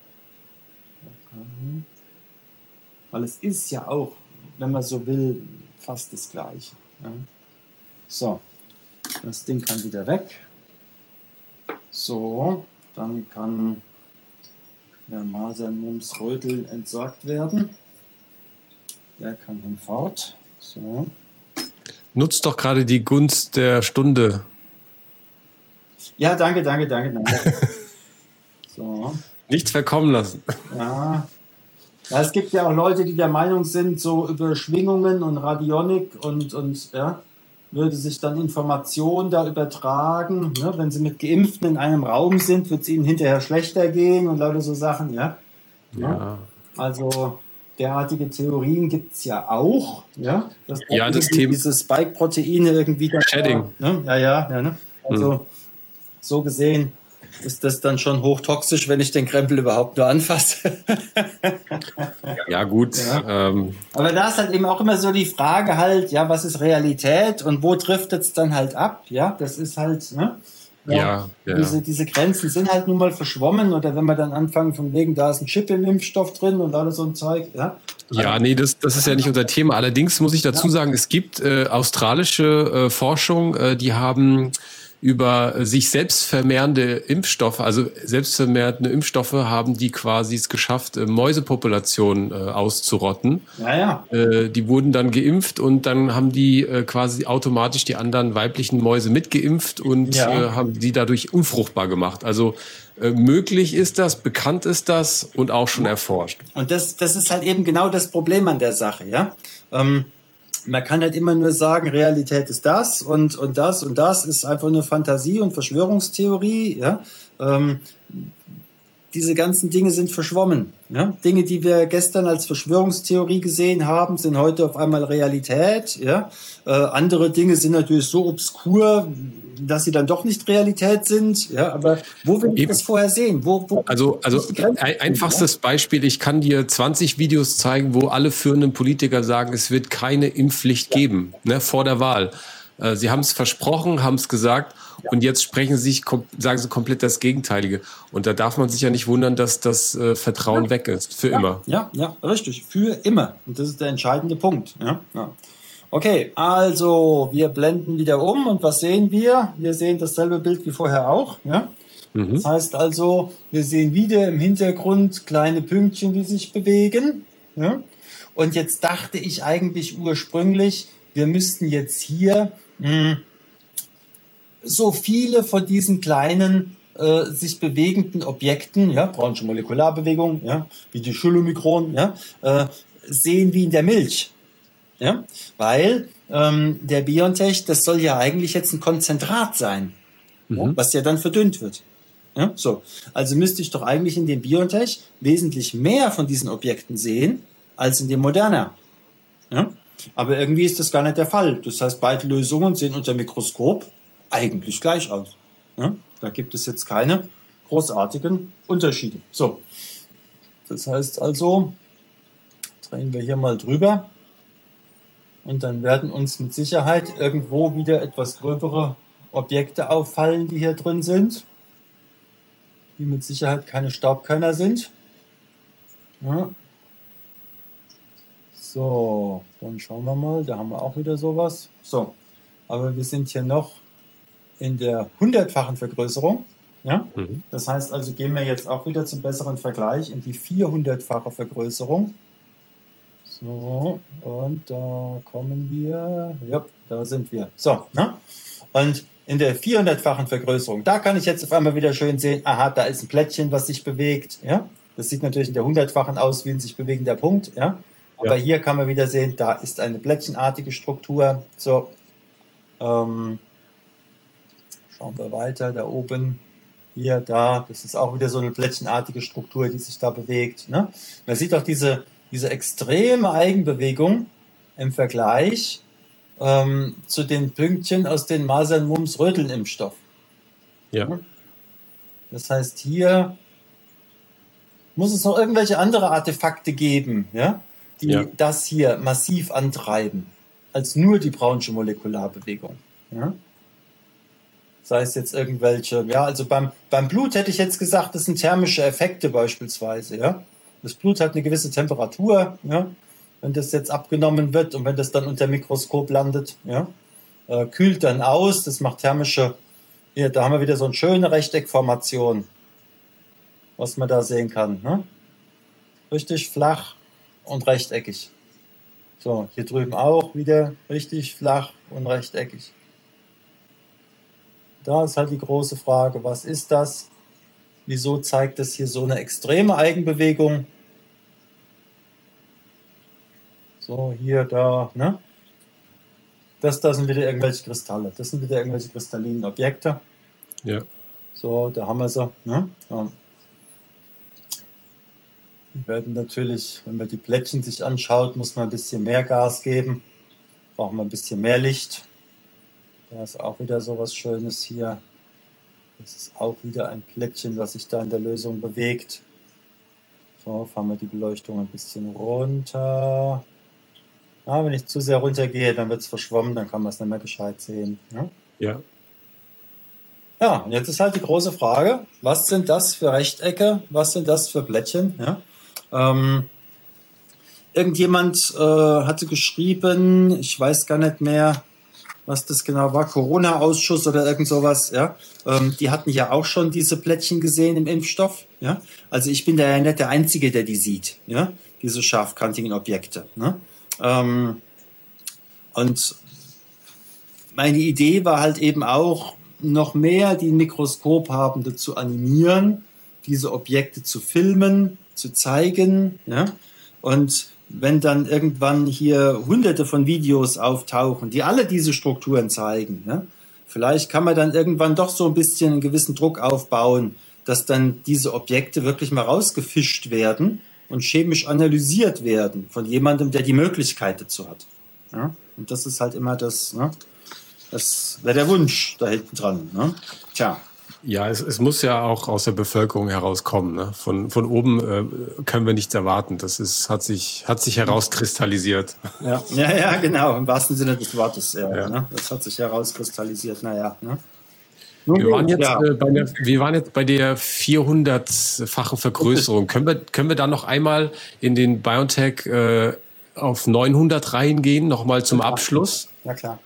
Okay. Weil es ist ja auch, wenn man so will, fast das Gleiche. Ja? So, das Ding kann wieder weg. So, dann kann der Masernmumsrötel entsorgt werden. Der kann hinfort. So. Nutzt doch gerade die Gunst der Stunde. Ja, danke, danke, danke, danke. So. Nichts verkommen lassen. Ja. Ja, es gibt ja auch Leute, die der Meinung sind, so über Schwingungen und Radionik und, und ja, würde sich dann Information da übertragen. Ne? Wenn sie mit Geimpften in einem Raum sind, wird es ihnen hinterher schlechter gehen und lauter so Sachen. Ja? Ja. Ja. Also derartige Theorien gibt es ja auch. Ja, dass ja das Thema. Diese Spike-Proteine irgendwie. Shedding. Ne? Ja, ja, ja. Ne? Also hm. so gesehen ist das dann schon hochtoxisch, wenn ich den Krempel überhaupt nur anfasse. Ja, gut. Ja. Ähm. Aber da ist halt eben auch immer so die Frage halt, ja, was ist Realität und wo driftet es dann halt ab? Ja, das ist halt, ne? Ja, ja, ja. Diese, diese Grenzen sind halt nun mal verschwommen, oder wenn wir dann anfangen von wegen, da ist ein Chip im Impfstoff drin und alles so ein Zeug, ja. Ja, nee, das, das ist ja nicht unser Thema. Allerdings muss ich dazu sagen, es gibt äh, australische äh, Forschung, äh, die haben über äh, sich selbst vermehrende Impfstoffe, also selbstvermehrende Impfstoffe haben die quasi es geschafft, äh, Mäusepopulationen äh, auszurotten. Ja, ja. Äh, die wurden dann geimpft und dann haben die äh, quasi automatisch die anderen weiblichen Mäuse mitgeimpft und Ja. äh, haben die dadurch unfruchtbar gemacht. Also äh, möglich ist das, bekannt ist das und auch schon erforscht. Und das, das ist halt eben genau das Problem an der Sache, ja. Ähm, man kann halt immer nur sagen, Realität ist das und, und das und das ist einfach nur Fantasie und Verschwörungstheorie, ja. Ähm, diese ganzen Dinge sind verschwommen. Ja? Dinge, die wir gestern als Verschwörungstheorie gesehen haben, sind heute auf einmal Realität. Ja? Äh, andere Dinge sind natürlich so obskur, dass sie dann doch nicht Realität sind. Ja? Aber wo will ich Eben. das vorher sehen? Wo, wo Also, also ein, einfachstes ja? Beispiel, ich kann dir zwanzig Videos zeigen, wo alle führenden Politiker sagen, es wird keine Impfpflicht ja. geben, ne, vor der Wahl. Äh, sie haben es versprochen, haben es gesagt. Ja. Und jetzt sprechen sie sich, sagen sie komplett das Gegenteilige. Und da darf man sich ja nicht wundern, dass das äh, Vertrauen ja. weg ist. Für ja. immer. Ja, ja, richtig. Für immer. Und das ist der entscheidende Punkt. Ja? Ja. Okay, also wir blenden wieder um. Und was sehen wir? Wir sehen dasselbe Bild wie vorher auch. Ja? Mhm. Das heißt also, wir sehen wieder im Hintergrund kleine Pünktchen, die sich bewegen. Ja? Und jetzt dachte ich eigentlich ursprünglich, wir müssten jetzt hier mh, so viele von diesen kleinen äh, sich bewegenden Objekten, ja, Brownsche Molekularbewegung, ja, wie die Chylomikron, ja, äh, sehen wie in der Milch. Ja? Weil ähm, der BioNTech, das soll ja eigentlich jetzt ein Konzentrat sein, mhm. ja, was ja dann verdünnt wird. Ja? So. Also müsste ich doch eigentlich in dem BioNTech wesentlich mehr von diesen Objekten sehen, als in dem Moderna. Ja? Aber irgendwie ist das gar nicht der Fall. Das heißt, beide Lösungen sehen unter Mikroskop eigentlich gleich aus. Ja? Da gibt es jetzt keine großartigen Unterschiede. So, das heißt also, drehen wir hier mal drüber und dann werden uns mit Sicherheit irgendwo wieder etwas gröbere Objekte auffallen, die hier drin sind, die mit Sicherheit keine Staubkörner sind. Ja. So, dann schauen wir mal, da haben wir auch wieder sowas. So, aber wir sind hier noch in der hundertfachen Vergrößerung. Ja? Mhm. Das heißt also, gehen wir jetzt auch wieder zum besseren Vergleich in die vierhundertfache Vergrößerung. So, und da kommen wir, ja, da sind wir. So, ne? Und in der vierhundertfachen Vergrößerung, da kann ich jetzt auf einmal wieder schön sehen, aha, da ist ein Plättchen, was sich bewegt. Ja? Das sieht natürlich in der hundertfachen aus wie ein sich bewegender Punkt. Ja? Aber ja. hier kann man wieder sehen, da ist eine plättchenartige Struktur. So, ähm, schauen wir weiter, da oben, hier, da, das ist auch wieder so eine plättchenartige Struktur, die sich da bewegt. Ne? Man sieht auch diese, diese extreme Eigenbewegung im Vergleich ähm, zu den Pünktchen aus den Masern-Mumps-Röteln-Impfstoff. Ja. Das heißt, hier muss es noch irgendwelche andere Artefakte geben, ja, die ja. das hier massiv antreiben, als nur die Brownsche Molekularbewegung. Ja? Sei es jetzt irgendwelche, ja, also beim, beim Blut hätte ich jetzt gesagt, das sind thermische Effekte beispielsweise, ja. Das Blut hat eine gewisse Temperatur, ja. Wenn das jetzt abgenommen wird und wenn das dann unter Mikroskop landet, ja, äh, kühlt dann aus, das macht thermische, hier, da haben wir wieder so eine schöne Rechteckformation, was man da sehen kann, ne? Richtig flach und rechteckig. So, hier drüben auch wieder richtig flach und rechteckig. Da ist halt die große Frage, was ist das? Wieso zeigt das hier so eine extreme Eigenbewegung? So, hier, da, ne? Das da sind wieder irgendwelche Kristalle. Das sind wieder irgendwelche kristallinen Objekte. Ja. So, da haben wir sie, ne? Ja. Die werden natürlich, wenn man die Plättchen sich anschaut, muss man ein bisschen mehr Gas geben. Brauchen wir ein bisschen mehr Licht. Da ist auch wieder so was Schönes hier. Das ist auch wieder ein Plättchen, was sich da in der Lösung bewegt. So, fahren wir die Beleuchtung ein bisschen runter. Ah, wenn ich zu sehr runter gehe, dann wird es verschwommen, dann kann man es nicht mehr gescheit sehen. Ja? Ja. Ja, und jetzt ist halt die große Frage, was sind das für Rechtecke, was sind das für Plättchen? Ja? Ähm, irgendjemand äh, hatte geschrieben, ich weiß gar nicht mehr, was das genau war, Corona-Ausschuss oder irgend sowas, ja, ähm, die hatten ja auch schon diese Plättchen gesehen im Impfstoff, ja. Also ich bin da ja nicht der Einzige, der die sieht, ja, diese scharfkantigen Objekte, ne? Ähm, und meine Idee war halt eben auch, noch mehr die Mikroskophabende zu animieren, diese Objekte zu filmen, zu zeigen, ja, und wenn dann irgendwann hier hunderte von Videos auftauchen, die alle diese Strukturen zeigen, ne? Vielleicht kann man dann irgendwann doch so ein bisschen einen gewissen Druck aufbauen, dass dann diese Objekte wirklich mal rausgefischt werden und chemisch analysiert werden von jemandem, der die Möglichkeit dazu hat. Ja? Und das ist halt immer das, ne? Das wäre der Wunsch da hinten dran. Ne? Tja. Ja, es, es muss ja auch aus der Bevölkerung herauskommen. Ne? Von, von oben äh, können wir nichts erwarten. Das ist, hat sich, hat sich herauskristallisiert. Ja, ja, ja, genau, im wahrsten Sinne des Wortes. Ja, Ja. Ne? Das hat sich herauskristallisiert. Naja. Ne? Wir waren, jetzt, ja. äh, bei der, wir waren jetzt bei der vierhundertfachen Vergrößerung. Können wir, können wir da noch einmal in den BioNTech äh, auf neunhundert reingehen, nochmal zum Abschluss? Ja, klar.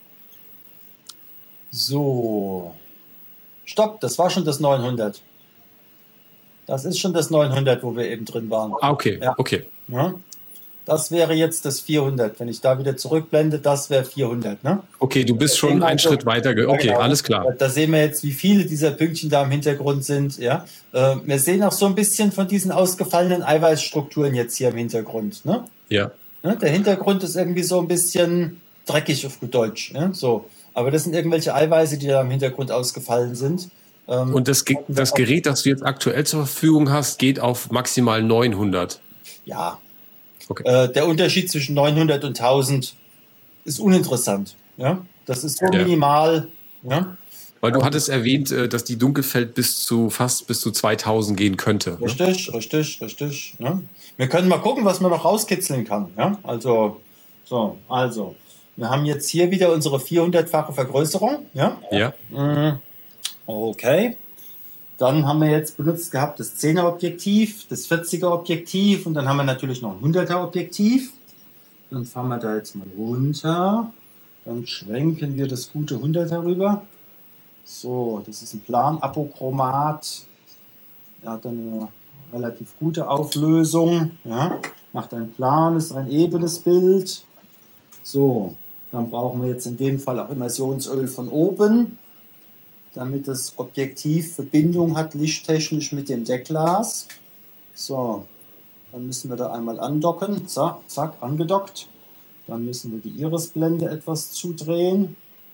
So. Stopp, das war schon das neunhundert. Das ist schon das neunhundert, wo wir eben drin waren. Ah, okay, Ja. okay. Ja. Das wäre jetzt das vierhundert. Wenn ich da wieder zurückblende, das wäre vierhundert. Ne? Okay, du bist schon einen Schritt weiter. ge- Okay, Ja, genau. alles klar. Da sehen wir jetzt, wie viele dieser Pünktchen da im Hintergrund sind. Ja? Äh, Wir sehen auch so ein bisschen von diesen ausgefallenen Eiweißstrukturen jetzt hier im Hintergrund. Ne? Ja. Ne? Der Hintergrund ist irgendwie so ein bisschen dreckig auf gut Deutsch. Ne? So. Aber das sind irgendwelche Eiweiße, die da im Hintergrund ausgefallen sind. Ähm, Und das, Ge- das Gerät, das du jetzt aktuell zur Verfügung hast, geht auf maximal neunhundert. Ja. Okay. Äh, der Unterschied zwischen neunhundert und tausend ist uninteressant. Ja? Das ist so Ja. minimal. Ja? Weil du hattest erwähnt, äh, dass die Dunkelfeld bis zu fast bis zu zweitausend gehen könnte. Ne? Richtig, richtig, richtig. Ne? Wir können mal gucken, was man noch rauskitzeln kann. Ja? Also, so, also, wir haben jetzt hier wieder unsere vierhundertfache Vergrößerung. Ja? Ja. Mhm. Okay. Dann haben wir jetzt benutzt gehabt das zehner Objektiv, das vierziger Objektiv und dann haben wir natürlich noch ein hunderter Objektiv. Dann fahren wir da jetzt mal runter. Dann schwenken wir das gute hunderter rüber. So, das ist ein Plan-Apochromat. Der hat eine relativ gute Auflösung. Ja. Macht ein planes, ein ebenes Bild. So, dann brauchen wir jetzt in dem Fall auch Immersionsöl von oben, damit das Objektiv Verbindung hat, lichttechnisch mit dem Deckglas. So, dann müssen wir da einmal andocken. So, zack, angedockt. Dann müssen wir die Irisblende etwas zudrehen.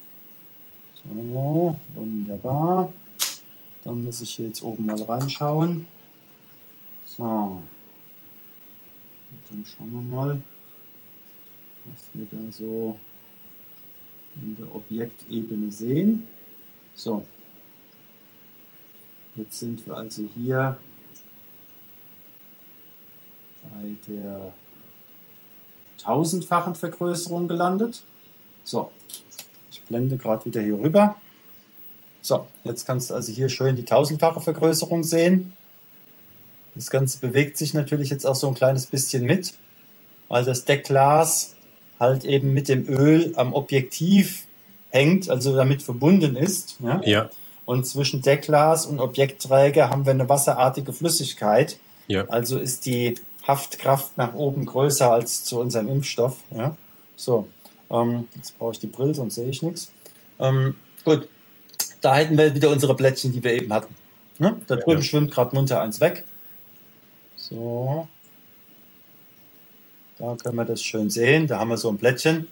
So, wunderbar. Dann muss ich hier jetzt oben mal reinschauen. So. Und dann schauen wir mal, was wir da so in der Objektebene sehen. So, jetzt sind wir also hier bei der tausendfachen Vergrößerung gelandet. So, ich blende gerade wieder hier rüber. So, jetzt kannst du also hier schön die tausendfache Vergrößerung sehen. Das Ganze bewegt sich natürlich jetzt auch so ein kleines bisschen mit, weil das Deckglas halt eben mit dem Öl am Objektiv hängt, also damit verbunden ist. Ja? Ja. Und zwischen Deckglas und Objektträger haben wir eine wasserartige Flüssigkeit. Ja. Also ist die Haftkraft nach oben größer als zu unserem Impfstoff. Ja? So, ähm, jetzt brauche ich die Brille, sonst sehe ich nichts. Ähm, gut, da hätten wir wieder unsere Blättchen, die wir eben hatten. Ne? Da drüben Ja. schwimmt gerade munter eins weg. So, da können wir das schön sehen. Da haben wir so ein Blättchen.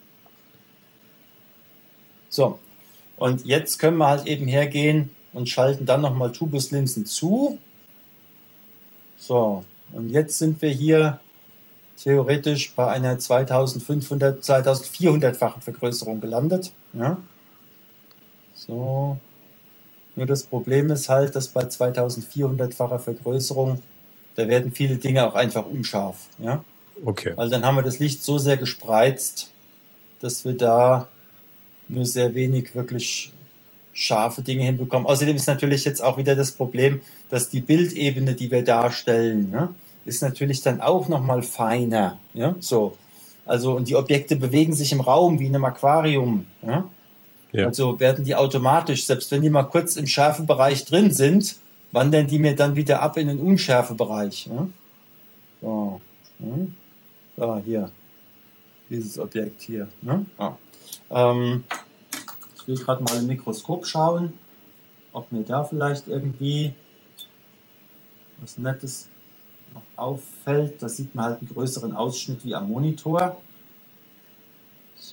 So, und jetzt können wir halt eben hergehen und schalten dann nochmal Tubuslinsen zu. So, und jetzt sind wir hier theoretisch bei einer zweitausendfünfhundert, zweitausendvierhundertfachen Vergrößerung gelandet. Ja. So, nur das Problem ist halt, dass bei zweitausendvierhundertfacher Vergrößerung, da werden viele Dinge auch einfach unscharf. Ja. Okay. Weil dann haben wir das Licht so sehr gespreizt, dass wir da nur sehr wenig wirklich scharfe Dinge hinbekommen. Außerdem ist natürlich jetzt auch wieder das Problem, dass die Bildebene, die wir darstellen, ne, ist natürlich dann auch nochmal feiner. Ja? So. Also, und die Objekte bewegen sich im Raum wie in einem Aquarium. Ja? Ja. Also werden die automatisch, selbst wenn die mal kurz im Schärfebereich drin sind, wandern die mir dann wieder ab in den Unschärfebereich. Ja? So. Ja. So, hier. Dieses Objekt hier. Ne? Ah. Ähm, ich will gerade mal im Mikroskop schauen, ob mir da vielleicht irgendwie was Nettes noch auffällt. Da sieht man halt einen größeren Ausschnitt wie am Monitor. So.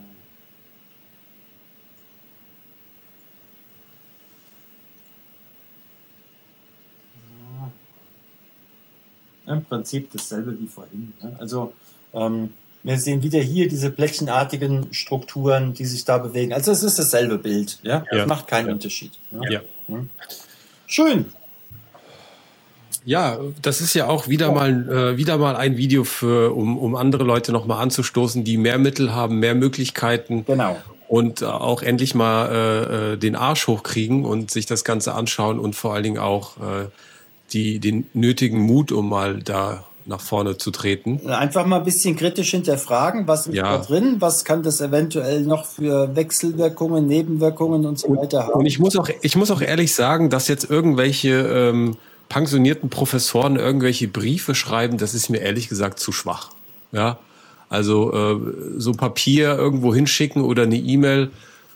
Ja. Im Prinzip dasselbe wie vorhin. Ne? Also ähm, wir sehen wieder hier diese plättchenartigen Strukturen, die sich da bewegen. Also es ist dasselbe Bild. Ja? Ja. Das macht keinen ja. Unterschied. Ja? Ja. Ja. Schön. Ja, das ist ja auch wieder ja. mal äh, wieder mal ein Video für, um, um andere Leute nochmal anzustoßen, die mehr Mittel haben, mehr Möglichkeiten. Genau. Und äh, auch endlich mal äh, den Arsch hochkriegen und sich das Ganze anschauen und vor allen Dingen auch äh, die, den nötigen Mut, um mal da nach vorne zu treten. Einfach mal ein bisschen kritisch hinterfragen, was ist ja. da drin, was kann das eventuell noch für Wechselwirkungen, Nebenwirkungen und so und, weiter haben. Und ich muss auch, ich muss auch ehrlich sagen, dass jetzt irgendwelche ähm, pensionierten Professoren irgendwelche Briefe schreiben, das ist mir ehrlich gesagt zu schwach. Ja, also äh, so Papier irgendwo hinschicken oder eine E-Mail.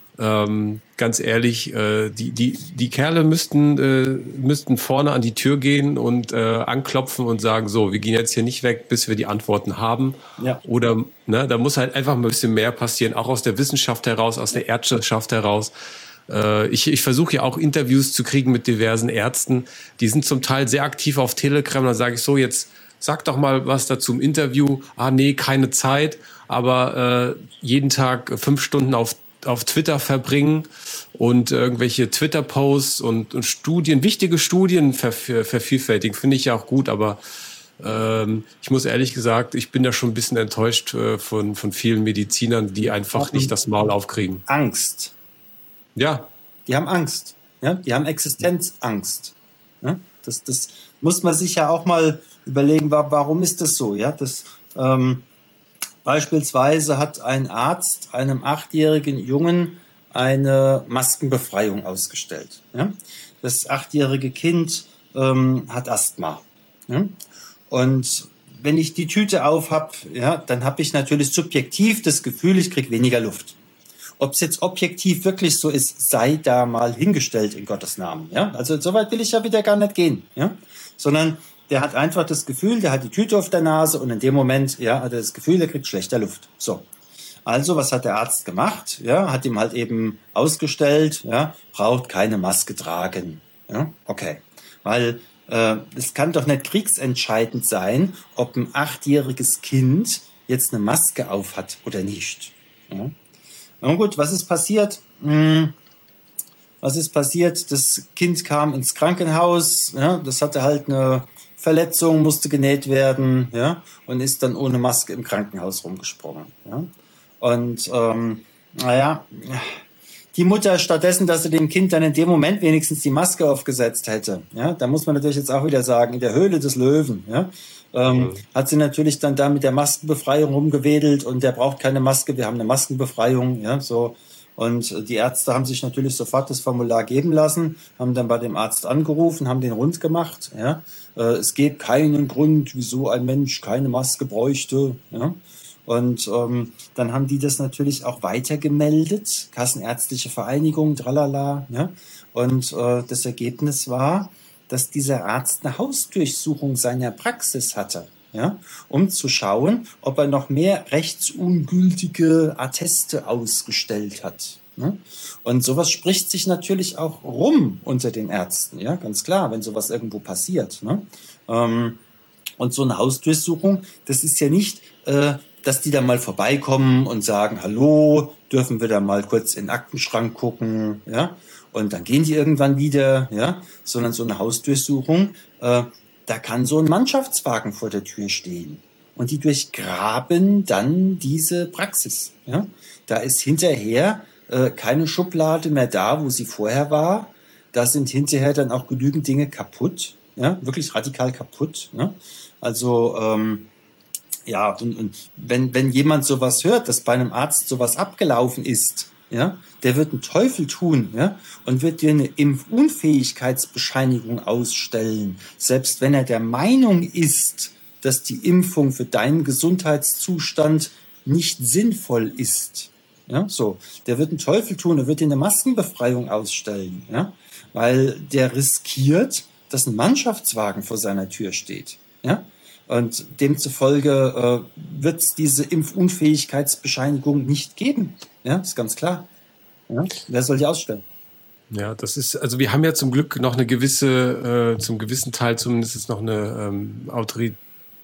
Ähm, ganz ehrlich, äh, die die die Kerle müssten äh, müssten vorne an die Tür gehen und äh, anklopfen und sagen, so, wir gehen jetzt hier nicht weg, bis wir die Antworten haben. Ja. Oder ne, da muss halt einfach mal ein bisschen mehr passieren, auch aus der Wissenschaft heraus, aus der Ärzteschaft heraus. Äh, ich ich versuche ja auch Interviews zu kriegen mit diversen Ärzten. Die sind zum Teil sehr aktiv auf Telegram. Dann sage ich so, jetzt sag doch mal was dazu im Interview. Ah nee, keine Zeit. Aber äh, jeden Tag fünf Stunden auf auf Twitter verbringen und irgendwelche Twitter-Posts und, und Studien, wichtige Studien ver, ver, vervielfältigen, finde ich ja auch gut, aber ähm, ich muss ehrlich gesagt, ich bin da schon ein bisschen enttäuscht äh, von, von vielen Medizinern, die einfach nicht das Maul aufkriegen. Angst. Ja. Die haben Angst. Ja? Die haben Existenzangst. Ja? Das, das muss man sich ja auch mal überlegen, warum ist das so? Ja? Das, ähm, Beispielsweise hat ein Arzt einem achtjährigen Jungen eine Maskenbefreiung ausgestellt. Ja? Das achtjährige Kind ähm, hat Asthma. Ja? Und wenn ich die Tüte auf habe, ja, dann habe ich natürlich subjektiv das Gefühl, ich kriege weniger Luft. Ob es jetzt objektiv wirklich so ist, sei da mal hingestellt in Gottes Namen. Ja? Also so weit will ich ja wieder gar nicht gehen. Ja? Sondern der hat einfach das Gefühl, der hat die Tüte auf der Nase und in dem Moment, ja, hat er das Gefühl, der kriegt schlechter Luft. So. Also, was hat der Arzt gemacht? Ja, hat ihm halt eben ausgestellt, ja, braucht keine Maske tragen. Ja, okay. Weil, äh, es kann doch nicht kriegsentscheidend sein, ob ein achtjähriges Kind jetzt eine Maske auf hat oder nicht. Ja. Na gut, was ist passiert? Hm. Was ist passiert? Das Kind kam ins Krankenhaus, ja, das hatte halt eine Verletzung, musste genäht werden, ja, und ist dann ohne Maske im Krankenhaus rumgesprungen. Ja. Und ähm, naja, die Mutter stattdessen, dass sie dem Kind dann in dem Moment wenigstens die Maske aufgesetzt hätte, ja, da muss man natürlich jetzt auch wieder sagen, in der Höhle des Löwen, ja, ähm, mhm. hat sie natürlich dann da mit der Maskenbefreiung rumgewedelt und der braucht keine Maske, wir haben eine Maskenbefreiung, ja, so. Und die Ärzte haben sich natürlich sofort das Formular geben lassen, haben dann bei dem Arzt angerufen, haben den rund gemacht. Ja. Es gibt keinen Grund, wieso ein Mensch keine Maske bräuchte. Ja. Und ähm, dann haben die das natürlich auch weitergemeldet, Kassenärztliche Vereinigung, tralala. Ja. Und äh, das Ergebnis war, dass dieser Arzt eine Hausdurchsuchung seiner Praxis hatte. Ja, um zu schauen, ob er noch mehr rechtsungültige Atteste ausgestellt hat. Ne? Und sowas spricht sich natürlich auch rum unter den Ärzten, ja, ganz klar, wenn sowas irgendwo passiert. Ne? Ähm, und so eine Hausdurchsuchung, das ist ja nicht, äh, dass die da mal vorbeikommen und sagen, hallo, dürfen wir da mal kurz in den Aktenschrank gucken, ja, und dann gehen die irgendwann wieder, ja, sondern so eine Hausdurchsuchung, äh, da kann so ein Mannschaftswagen vor der Tür stehen. Und die durchgraben dann diese Praxis. Ja? Da ist hinterher äh, keine Schublade mehr da, wo sie vorher war. Da sind hinterher dann auch genügend Dinge kaputt. Ja? Wirklich radikal kaputt. Ja? Also ähm, Ja, und, und wenn, wenn jemand sowas hört, dass bei einem Arzt sowas abgelaufen ist, ja, der wird einen Teufel tun, ja, und wird dir eine Impfunfähigkeitsbescheinigung ausstellen, selbst wenn er der Meinung ist, dass die Impfung für deinen Gesundheitszustand nicht sinnvoll ist. Ja, so. Der wird einen Teufel tun, er wird dir eine Maskenbefreiung ausstellen, ja, weil der riskiert, dass ein Mannschaftswagen vor seiner Tür steht, ja. Und demzufolge äh, wird es diese Impfunfähigkeitsbescheinigung nicht geben. Ja, ist ganz klar. Ja? Wer soll die ausstellen? Ja, das ist, also wir haben ja zum Glück noch eine gewisse, äh, zum gewissen Teil zumindest ist noch eine ähm, Autorität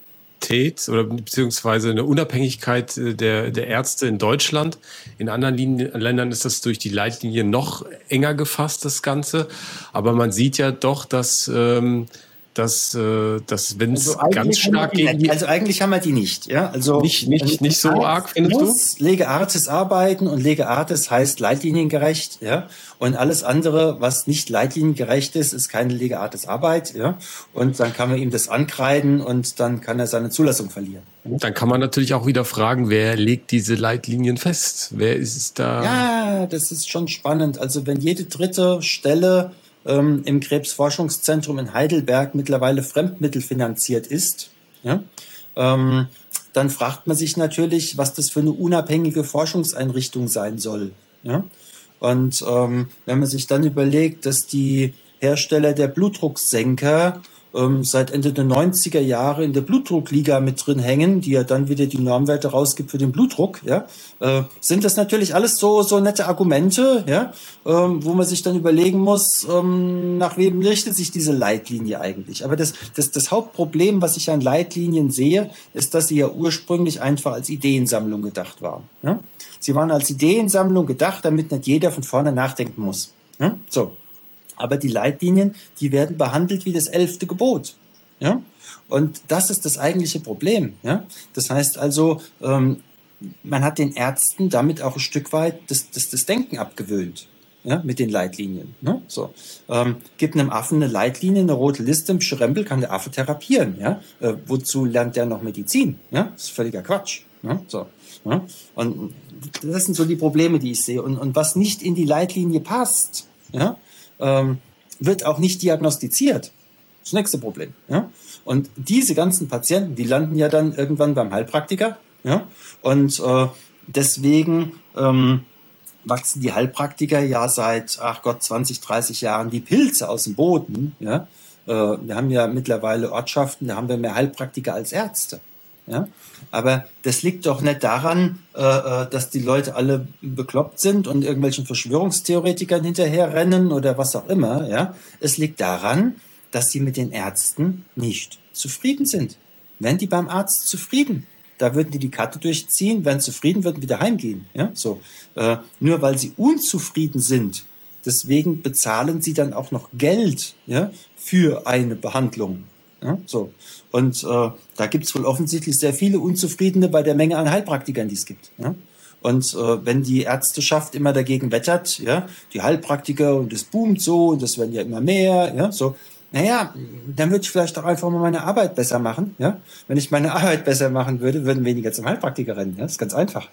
oder beziehungsweise eine Unabhängigkeit der, der Ärzte in Deutschland. In anderen Linien, Ländern ist das durch die Leitlinie noch enger gefasst, das Ganze. Aber man sieht ja doch, dass ähm, dass, äh, dass wenn es also ganz stark gegen die, also eigentlich haben wir die nicht, ja, also nicht nicht nicht so arg, findest du? Lege Artis arbeiten und Lege Artis heißt leitliniengerecht, ja, und alles andere, was nicht leitliniengerecht ist, ist keine Lege Artis Arbeit, ja, und dann kann man ihm das ankreiden und dann kann er seine Zulassung verlieren. Dann kann man natürlich auch wieder fragen, wer legt diese Leitlinien fest? Wer ist da? Ja, das ist schon spannend. Also wenn jede dritte Stelle ähm, im Krebsforschungszentrum in Heidelberg mittlerweile fremdmittelfinanziert ist, ja, ähm, dann fragt man sich natürlich, was das für eine unabhängige Forschungseinrichtung sein soll. Ja? Und ähm, wenn man sich dann überlegt, dass die Hersteller der Blutdrucksenker ähm, seit Ende der neunziger Jahre in der Blutdruckliga mit drin hängen, die ja dann wieder die Normwerte rausgibt für den Blutdruck, ja, äh, sind das natürlich alles so so nette Argumente, ja, ähm, wo man sich dann überlegen muss, ähm, nach wem richtet sich diese Leitlinie eigentlich. Aber das, das, das Hauptproblem, was ich an Leitlinien sehe, ist, dass sie ja ursprünglich einfach als Ideensammlung gedacht waren. Ja? Sie waren als Ideensammlung gedacht, damit nicht jeder von vorne nachdenken muss. Ja? So. Aber die Leitlinien, die werden behandelt wie das elfte Gebot. Ja? Und das ist das eigentliche Problem. Ja? Das heißt also, ähm, man hat den Ärzten damit auch ein Stück weit das, das, das Denken abgewöhnt. Ja? Mit den Leitlinien. Ne? So. Ähm, gibt einem Affen eine Leitlinie, eine rote Liste, im Schrempel kann der Affe therapieren. Ja? Äh, wozu lernt der noch Medizin? Ja? Das ist völliger Quatsch. Ja? So. Ja? Und das sind so die Probleme, die ich sehe. Und, und was nicht in die Leitlinie passt, ja, ähm, wird auch nicht diagnostiziert. Das nächste Problem. Ja? Und diese ganzen Patienten, die landen ja dann irgendwann beim Heilpraktiker. Ja? Und äh, deswegen ähm, wachsen die Heilpraktiker ja seit, ach Gott, zwanzig, dreißig Jahren wie Pilze aus dem Boden. Ja? Äh, wir haben ja mittlerweile Ortschaften, da haben wir mehr Heilpraktiker als Ärzte. Ja? Aber das liegt doch nicht daran, äh, dass die Leute alle bekloppt sind und irgendwelchen Verschwörungstheoretikern hinterherrennen oder was auch immer. Ja? Es liegt daran, dass sie mit den Ärzten nicht zufrieden sind. Wären die beim Arzt zufrieden, da würden die die Karte durchziehen, wären zufrieden, würden wieder heimgehen. Ja? So. Äh, nur weil sie unzufrieden sind, deswegen bezahlen sie dann auch noch Geld, ja, für eine Behandlung. Ja, so. Und äh, da gibt es wohl offensichtlich sehr viele Unzufriedene bei der Menge an Heilpraktikern, die es gibt. Ja? Und äh, wenn die Ärzteschaft immer dagegen wettert, ja, die Heilpraktiker und das boomt so und das werden ja immer mehr, ja, so, naja, dann würde ich vielleicht auch einfach mal meine Arbeit besser machen. Ja? Wenn ich meine Arbeit besser machen würde, würden weniger zum Heilpraktiker rennen. Ja? Das ist ganz einfach.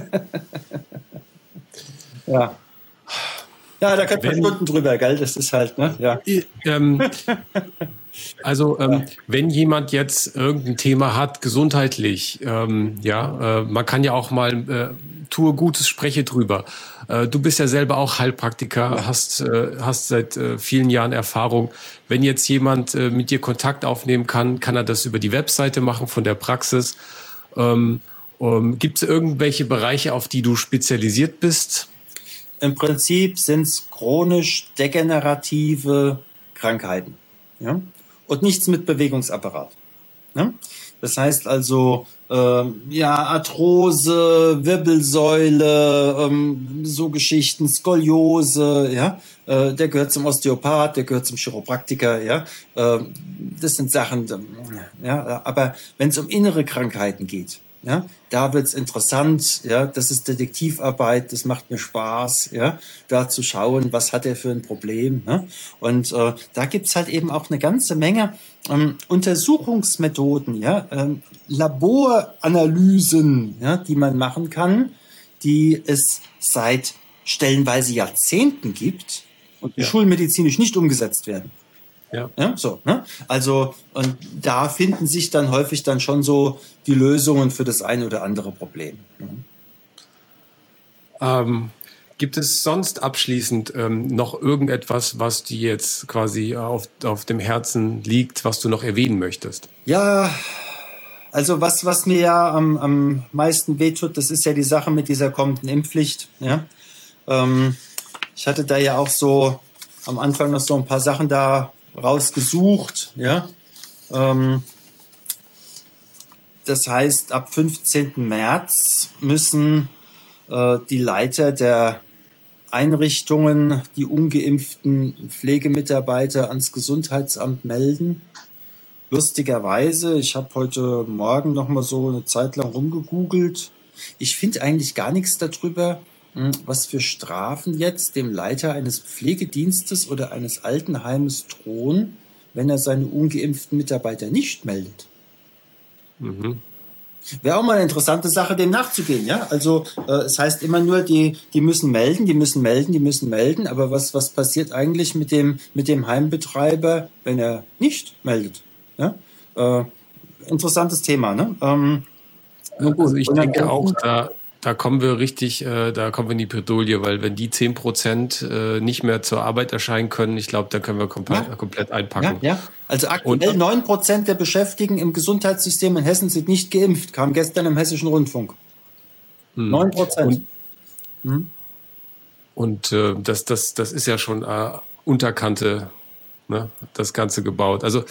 Ja. Ja, da könnte man Stunden drüber, gell? Das ist halt, ne? Ja. Ähm, also, ähm, wenn jemand jetzt irgendein Thema hat, gesundheitlich, ähm, ja, äh, man kann ja auch mal, äh, tue Gutes, spreche drüber. Äh, du bist ja selber auch Heilpraktiker, ja. hast, äh, hast seit äh, vielen Jahren Erfahrung. Wenn jetzt jemand äh, mit dir Kontakt aufnehmen kann, kann er das über die Webseite machen von der Praxis. Ähm, ähm, gibt es irgendwelche Bereiche, auf die du spezialisiert bist? Im Prinzip sind es chronisch degenerative Krankheiten. Ja? Und nichts mit Bewegungsapparat. Ja? Das heißt also, äh, ja, Arthrose, Wirbelsäule, ähm, so Geschichten, Skoliose, ja, äh, der gehört zum Osteopath, der gehört zum Chiropraktiker, ja, äh, das sind Sachen, ja, aber wenn es um innere Krankheiten geht, Ja, da wird's interessant, ja, das ist Detektivarbeit, das macht mir Spaß, ja, da zu schauen, was hat er für ein Problem, ne? Und äh, da gibt's halt eben auch eine ganze Menge ähm, Untersuchungsmethoden, ja, ähm, Laboranalysen, ja, die man machen kann, die es seit stellenweise Jahrzehnten gibt und die Ja. schulmedizinisch nicht umgesetzt werden. Ja. Ja, so, ne? Also, und da finden sich dann häufig dann schon so die Lösungen für das eine oder andere Problem. Ne? Ähm, gibt es sonst abschließend ähm, noch irgendetwas, was dir jetzt quasi auf, auf dem Herzen liegt, was du noch erwähnen möchtest? Ja, also was, was mir ja am, am meisten wehtut, das ist ja die Sache mit dieser kommenden Impfpflicht. Ja? Ähm, ich hatte da ja auch so am Anfang noch so ein paar Sachen da rausgesucht, ja. Ähm, das heißt, ab fünfzehnten März müssen äh, die Leiter der Einrichtungen die ungeimpften Pflegemitarbeiter ans Gesundheitsamt melden. Lustigerweise, ich habe heute Morgen noch mal so eine Zeit lang rumgegoogelt. Ich finde eigentlich gar nichts darüber, was für Strafen jetzt dem Leiter eines Pflegedienstes oder eines Altenheimes drohen, wenn er seine ungeimpften Mitarbeiter nicht meldet. Mhm. Wäre auch mal eine interessante Sache, dem nachzugehen, ja. Also äh, es heißt immer nur, die die müssen melden, die müssen melden, die müssen melden. Aber was was passiert eigentlich mit dem mit dem Heimbetreiber, wenn er nicht meldet? Ja? Äh, interessantes Thema, ne? Ähm, nur gut. Also ich denke auch, da Da kommen wir richtig, äh, da kommen wir in die Bredouille, weil wenn die zehn Prozent äh, nicht mehr zur Arbeit erscheinen können, ich glaube, da können wir komplett, ja. komplett einpacken. Ja, ja. Also aktuell neun Prozent der Beschäftigten im Gesundheitssystem in Hessen sind nicht geimpft, kam gestern im Hessischen Rundfunk. neun Prozent. Und, hm. und äh, das, das, das ist ja schon äh, Unterkante, ne, das Ganze gebaut. Also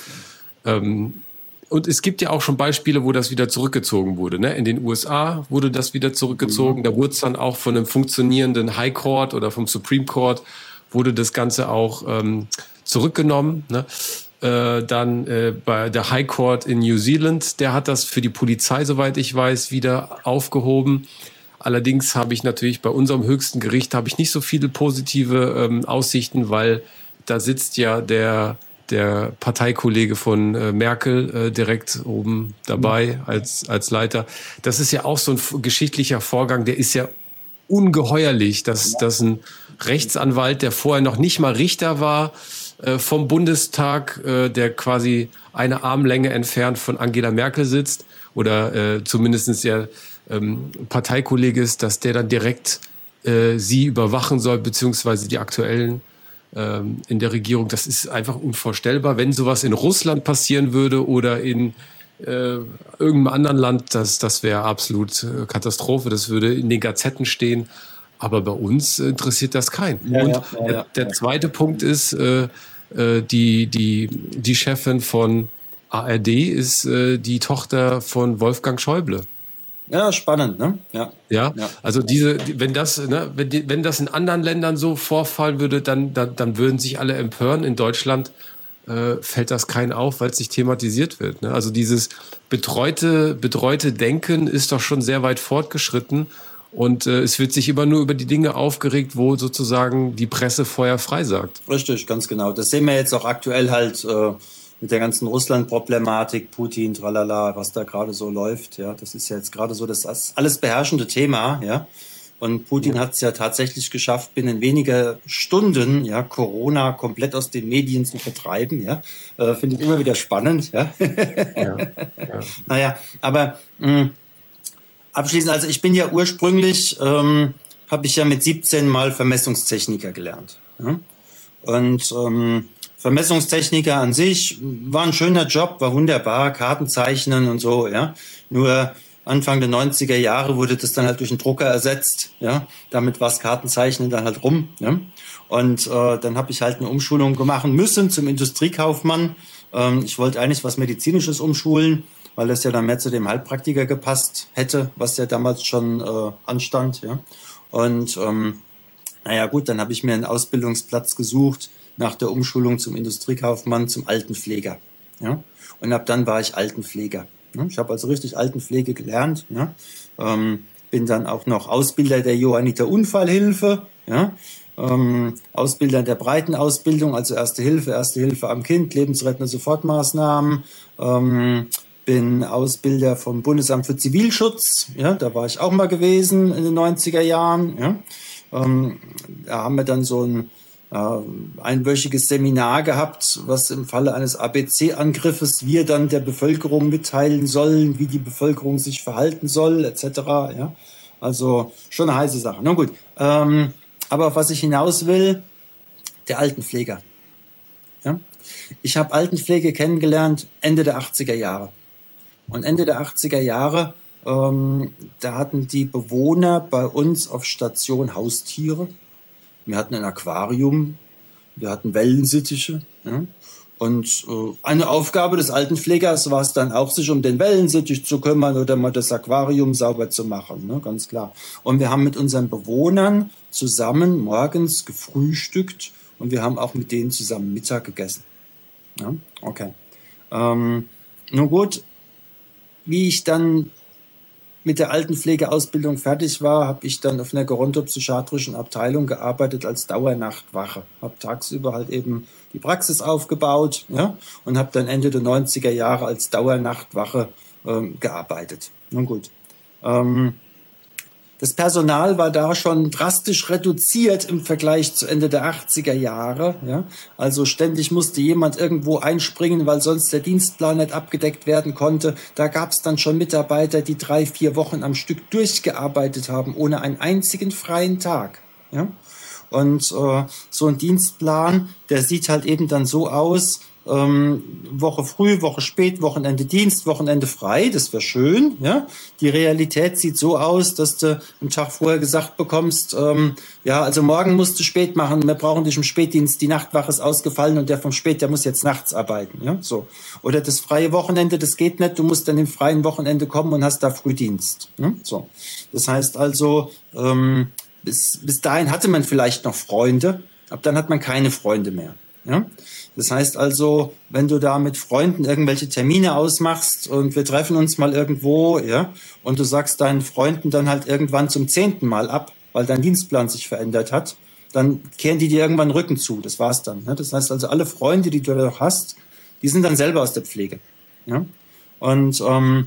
ähm, und es gibt ja auch schon Beispiele, wo das wieder zurückgezogen wurde. Ne? In den U S A wurde das wieder zurückgezogen. Mhm. Da wurde es dann auch von einem funktionierenden High Court oder vom Supreme Court wurde das Ganze auch ähm, zurückgenommen. Ne? Äh, dann äh, bei der High Court in New Zealand, der hat das für die Polizei, soweit ich weiß, wieder aufgehoben. Allerdings habe ich natürlich bei unserem höchsten Gericht habe ich nicht so viele positive ähm, Aussichten, weil da sitzt ja der der Parteikollege von äh, Merkel äh, direkt oben dabei als, als Leiter. Das ist ja auch so ein geschichtlicher Vorgang, der ist ja ungeheuerlich, dass, dass ein Rechtsanwalt, der vorher noch nicht mal Richter war, äh, vom Bundestag, äh, der quasi eine Armlänge entfernt von Angela Merkel sitzt oder äh, zumindest ja ähm, Parteikollege ist, dass der dann direkt äh, sie überwachen soll, beziehungsweise die aktuellen in der Regierung. Das ist einfach unvorstellbar. Wenn sowas in Russland passieren würde oder in äh, irgendeinem anderen Land, das, das wäre absolut äh, Katastrophe. Das würde in den Gazetten stehen. Aber bei uns interessiert das keinen. Ja, Und ja, ja, der, ja. der zweite Punkt ist, äh, äh, die, die, die Chefin von A R D ist äh, die Tochter von Wolfgang Schäuble. Ja, spannend, ne? Ja. Ja, ja. Also diese, wenn das, ne, wenn, die, wenn das in anderen Ländern so vorfallen würde, dann, dann, dann würden sich alle empören. In Deutschland äh, fällt das keinen auf, weil es nicht thematisiert wird. Ne? Also dieses betreute, betreute Denken ist doch schon sehr weit fortgeschritten und äh, es wird sich immer nur über die Dinge aufgeregt, wo sozusagen die Presse Feuer frei sagt. Richtig, ganz genau. Das sehen wir jetzt auch aktuell halt äh, mit der ganzen Russland-Problematik, Putin, tralala, was da gerade so läuft. Ja, das ist ja jetzt gerade so das alles beherrschende Thema. Ja, und Putin hat es ja tatsächlich geschafft, binnen weniger Stunden ja Corona komplett aus den Medien zu vertreiben. Ja, äh, finde ich immer wieder spannend. Ja, ja, ja. Naja, aber mh, abschließend, also ich bin ja ursprünglich, ähm, habe ich ja mit siebzehn mal Vermessungstechniker gelernt. Ja? Und ähm, Vermessungstechniker an sich war ein schöner Job, war wunderbar, Karten zeichnen und so, ja. Nur Anfang der neunziger Jahre wurde das dann halt durch einen Drucker ersetzt, ja. Damit war das Kartenzeichnen dann halt rum, ja. Und äh, dann habe ich halt eine Umschulung machen müssen zum Industriekaufmann. Ähm, ich wollte eigentlich was Medizinisches umschulen, weil das ja dann mehr zu dem Heilpraktiker gepasst hätte, was ja damals schon äh, anstand, ja. Und ähm, naja gut, dann habe ich mir einen Ausbildungsplatz gesucht nach der Umschulung zum Industriekaufmann, zum Altenpfleger. Ja? Und ab dann war ich Altenpfleger. Ich habe also richtig Altenpflege gelernt. Ja. Ähm, bin dann auch noch Ausbilder der Johanniter Unfallhilfe, ja. Ähm, Ausbilder der Breitenausbildung, also Erste Hilfe, Erste Hilfe am Kind, lebensrettende Sofortmaßnahmen. Ähm, bin Ausbilder vom Bundesamt für Zivilschutz, ja, da war ich auch mal gewesen in den neunziger Jahren. Ja. Ähm, da haben wir dann so ein einwöchiges Seminar gehabt, was im Falle eines A B C-Angriffes wir dann der Bevölkerung mitteilen sollen, wie die Bevölkerung sich verhalten soll, et cetera. Ja, also schon eine heiße Sache. Na gut, ähm, aber auf was ich hinaus will, der Altenpfleger. Ja? Ich habe Altenpflege kennengelernt Ende der achtziger Jahre. Und Ende der achtziger Jahre, ähm, da hatten die Bewohner bei uns auf Station Haustiere. Wir hatten ein Aquarium, wir hatten Wellensittiche. Ja? Und äh, eine Aufgabe des Altenpflegers war es dann auch, sich um den Wellensittich zu kümmern oder mal das Aquarium sauber zu machen, ne? Ganz klar. Und wir haben mit unseren Bewohnern zusammen morgens gefrühstückt und wir haben auch mit denen zusammen Mittag gegessen. Ja? Okay. Ähm, nun gut, wie ich dann mit der Altenpflegeausbildung fertig war, habe ich dann auf einer gerontopsychiatrischen Abteilung gearbeitet als Dauernachtwache. Habe tagsüber halt eben die Praxis aufgebaut, ja, und habe dann Ende der neunziger Jahre als Dauernachtwache ähm, gearbeitet. Nun gut. Ähm, Das Personal war da schon drastisch reduziert im Vergleich zu Ende der achtziger Jahre. Ja? Also ständig musste jemand irgendwo einspringen, weil sonst der Dienstplan nicht abgedeckt werden konnte. Da gab es dann schon Mitarbeiter, die drei, vier Wochen am Stück durchgearbeitet haben, ohne einen einzigen freien Tag. Ja? Und äh, so ein Dienstplan, der sieht halt eben dann so aus, Ähm, Woche früh, Woche spät, Wochenende Dienst, Wochenende frei, das wäre schön. Ja? Die Realität sieht so aus, dass du einen Tag vorher gesagt bekommst, ähm, ja, also morgen musst du spät machen, wir brauchen dich im Spätdienst, die Nachtwache ist ausgefallen und der vom Spät, der muss jetzt nachts arbeiten. Ja? So. Oder das freie Wochenende, das geht nicht, du musst dann im freien Wochenende kommen und hast da Frühdienst. Ja? So. Das heißt also, ähm, bis, bis dahin hatte man vielleicht noch Freunde, ab dann hat man keine Freunde mehr. Ja? Das heißt also, wenn du da mit Freunden irgendwelche Termine ausmachst und wir treffen uns mal irgendwo, ja, und du sagst deinen Freunden dann halt irgendwann zum zehnten Mal ab, weil dein Dienstplan sich verändert hat, dann kehren die dir irgendwann den Rücken zu. Das war's dann. Ja? Das heißt also, alle Freunde, die du da hast, die sind dann selber aus der Pflege. Ja? Und ähm,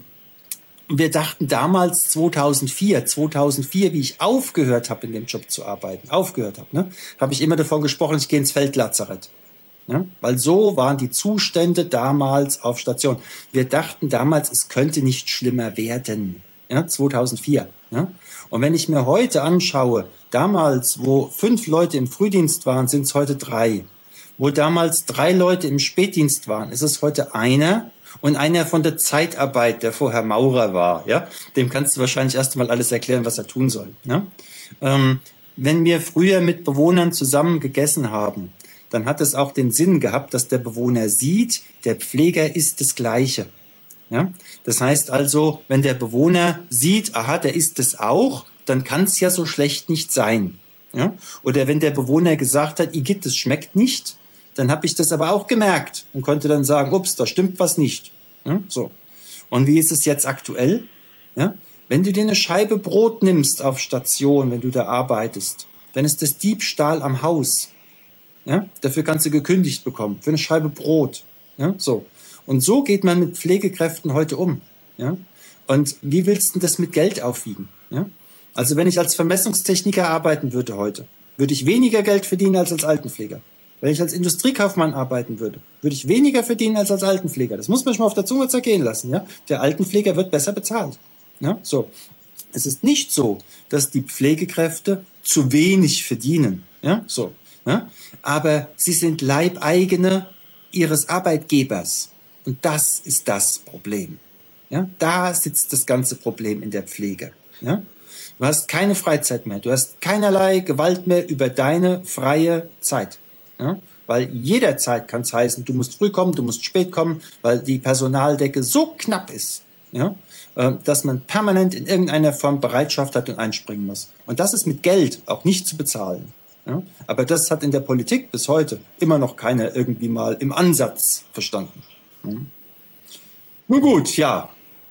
wir dachten damals zweitausendvier, zweitausendvier, wie ich aufgehört habe, in dem Job zu arbeiten, aufgehört habe, ne, habe ich immer davon gesprochen, ich gehe ins Feldlazarett. Ja, weil so waren die Zustände damals auf Station. Wir dachten damals, es könnte nicht schlimmer werden. Ja, zweitausendvier. Ja. Und wenn ich mir heute anschaue, damals, wo fünf Leute im Frühdienst waren, sind es heute drei. Wo damals drei Leute im Spätdienst waren, ist es heute einer. Und einer von der Zeitarbeit, der vorher Maurer war. Ja, dem kannst du wahrscheinlich erst mal alles erklären, was er tun soll. Ja. Ähm, wenn wir früher mit Bewohnern zusammen gegessen haben, dann hat es auch den Sinn gehabt, dass der Bewohner sieht, der Pfleger ist das Gleiche. Ja? Das heißt also, wenn der Bewohner sieht, aha, der ist es auch, dann kann es ja so schlecht nicht sein. Ja? Oder wenn der Bewohner gesagt hat, Igitt, das schmeckt nicht, dann habe ich das aber auch gemerkt und konnte dann sagen, ups, da stimmt was nicht. Ja? So. Und wie ist es jetzt aktuell? Ja? Wenn du dir eine Scheibe Brot nimmst auf Station, wenn du da arbeitest, dann ist das Diebstahl am Haus. Ja, dafür kannst du gekündigt bekommen, für eine Scheibe Brot. Ja, so. Und so geht man mit Pflegekräften heute um. Ja, und wie willst du das mit Geld aufwiegen? Ja, also wenn ich als Vermessungstechniker arbeiten würde heute, würde ich weniger Geld verdienen als als Altenpfleger. Wenn ich als Industriekaufmann arbeiten würde, würde ich weniger verdienen als als Altenpfleger. Das muss man schon mal auf der Zunge zergehen lassen. Ja, der Altenpfleger wird besser bezahlt. Ja, so. Es ist nicht so, dass die Pflegekräfte zu wenig verdienen. Ja, so. Ja? Aber sie sind Leibeigene ihres Arbeitgebers. Und das ist das Problem. Ja? Da sitzt das ganze Problem in der Pflege. Ja? Du hast keine Freizeit mehr. Du hast keinerlei Gewalt mehr über deine freie Zeit. Ja? Weil jederzeit kann es heißen, du musst früh kommen, du musst spät kommen, weil die Personaldecke so knapp ist, ja? Dass man permanent in irgendeiner Form Bereitschaft hat und einspringen muss. Und das ist mit Geld auch nicht zu bezahlen. Ja, aber das hat in der Politik bis heute immer noch keiner irgendwie mal im Ansatz verstanden. Hm. Nun gut, ja.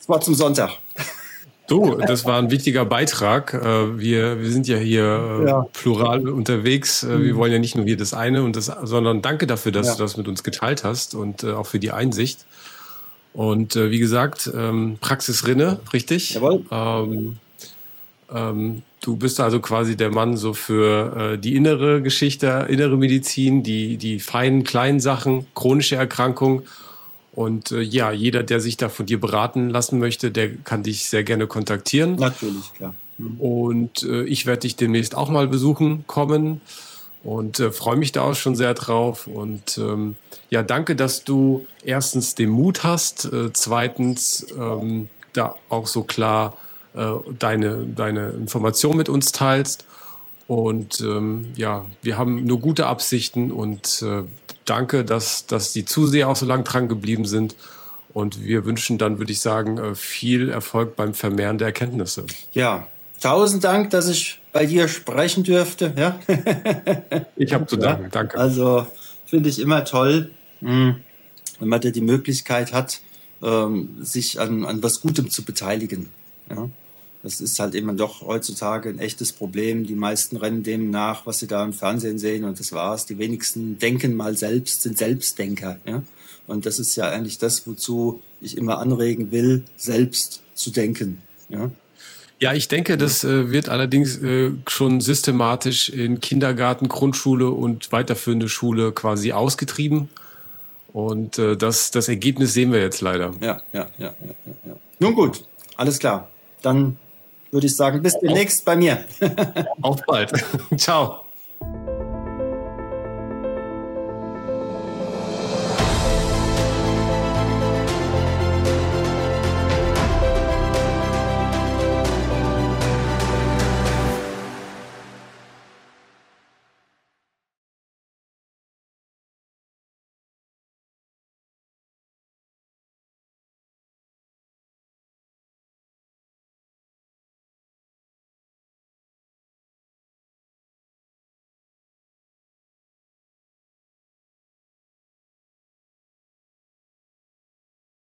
Das war zum Sonntag. Du, das war ein wichtiger Beitrag. Wir, wir sind ja hier ja. plural unterwegs. Wir wollen ja nicht nur wir das eine, und das, sondern danke dafür, dass ja. du das mit uns geteilt hast und auch für die Einsicht. Und wie gesagt, Praxis Rinne, richtig? Jawohl. Ähm, ähm, du bist also quasi der Mann so für die innere Geschichte, innere Medizin, die, die feinen, kleinen Sachen, chronische Erkrankungen. Und äh, ja, jeder, der sich da von dir beraten lassen möchte, der kann dich sehr gerne kontaktieren. Natürlich, klar. Mhm. Und äh, ich werde dich demnächst auch mal besuchen kommen und äh, freue mich da auch schon sehr drauf. Und ähm, ja, danke, dass du erstens den Mut hast, äh, zweitens ähm, da auch so klar äh, deine, deine Information mit uns teilst. Und ähm, ja, wir haben nur gute Absichten und äh, danke, dass, dass die Zuseher auch so lange dran geblieben sind. Und wir wünschen dann, würde ich sagen, viel Erfolg beim Vermehren der Erkenntnisse. Ja, tausend Dank, dass ich bei dir sprechen dürfte. Ja? Ich habe zu danken, danke. Also finde ich immer toll, wenn man da die Möglichkeit hat, sich an, an was Gutem zu beteiligen. Ja? Das ist halt immer doch heutzutage ein echtes Problem. Die meisten rennen dem nach, was sie da im Fernsehen sehen, und das war's. Die wenigsten denken mal selbst, sind Selbstdenker. Ja? Und das ist ja eigentlich das, wozu ich immer anregen will, selbst zu denken. Ja, ja, ich denke, das äh, wird allerdings äh, schon systematisch in Kindergarten, Grundschule und weiterführende Schule quasi ausgetrieben. Und äh, das, das Ergebnis sehen wir jetzt leider. Ja, ja, ja, ja, ja. Nun gut, alles klar. Dann würde ich sagen, bis demnächst bei mir. Auf bald. Ciao.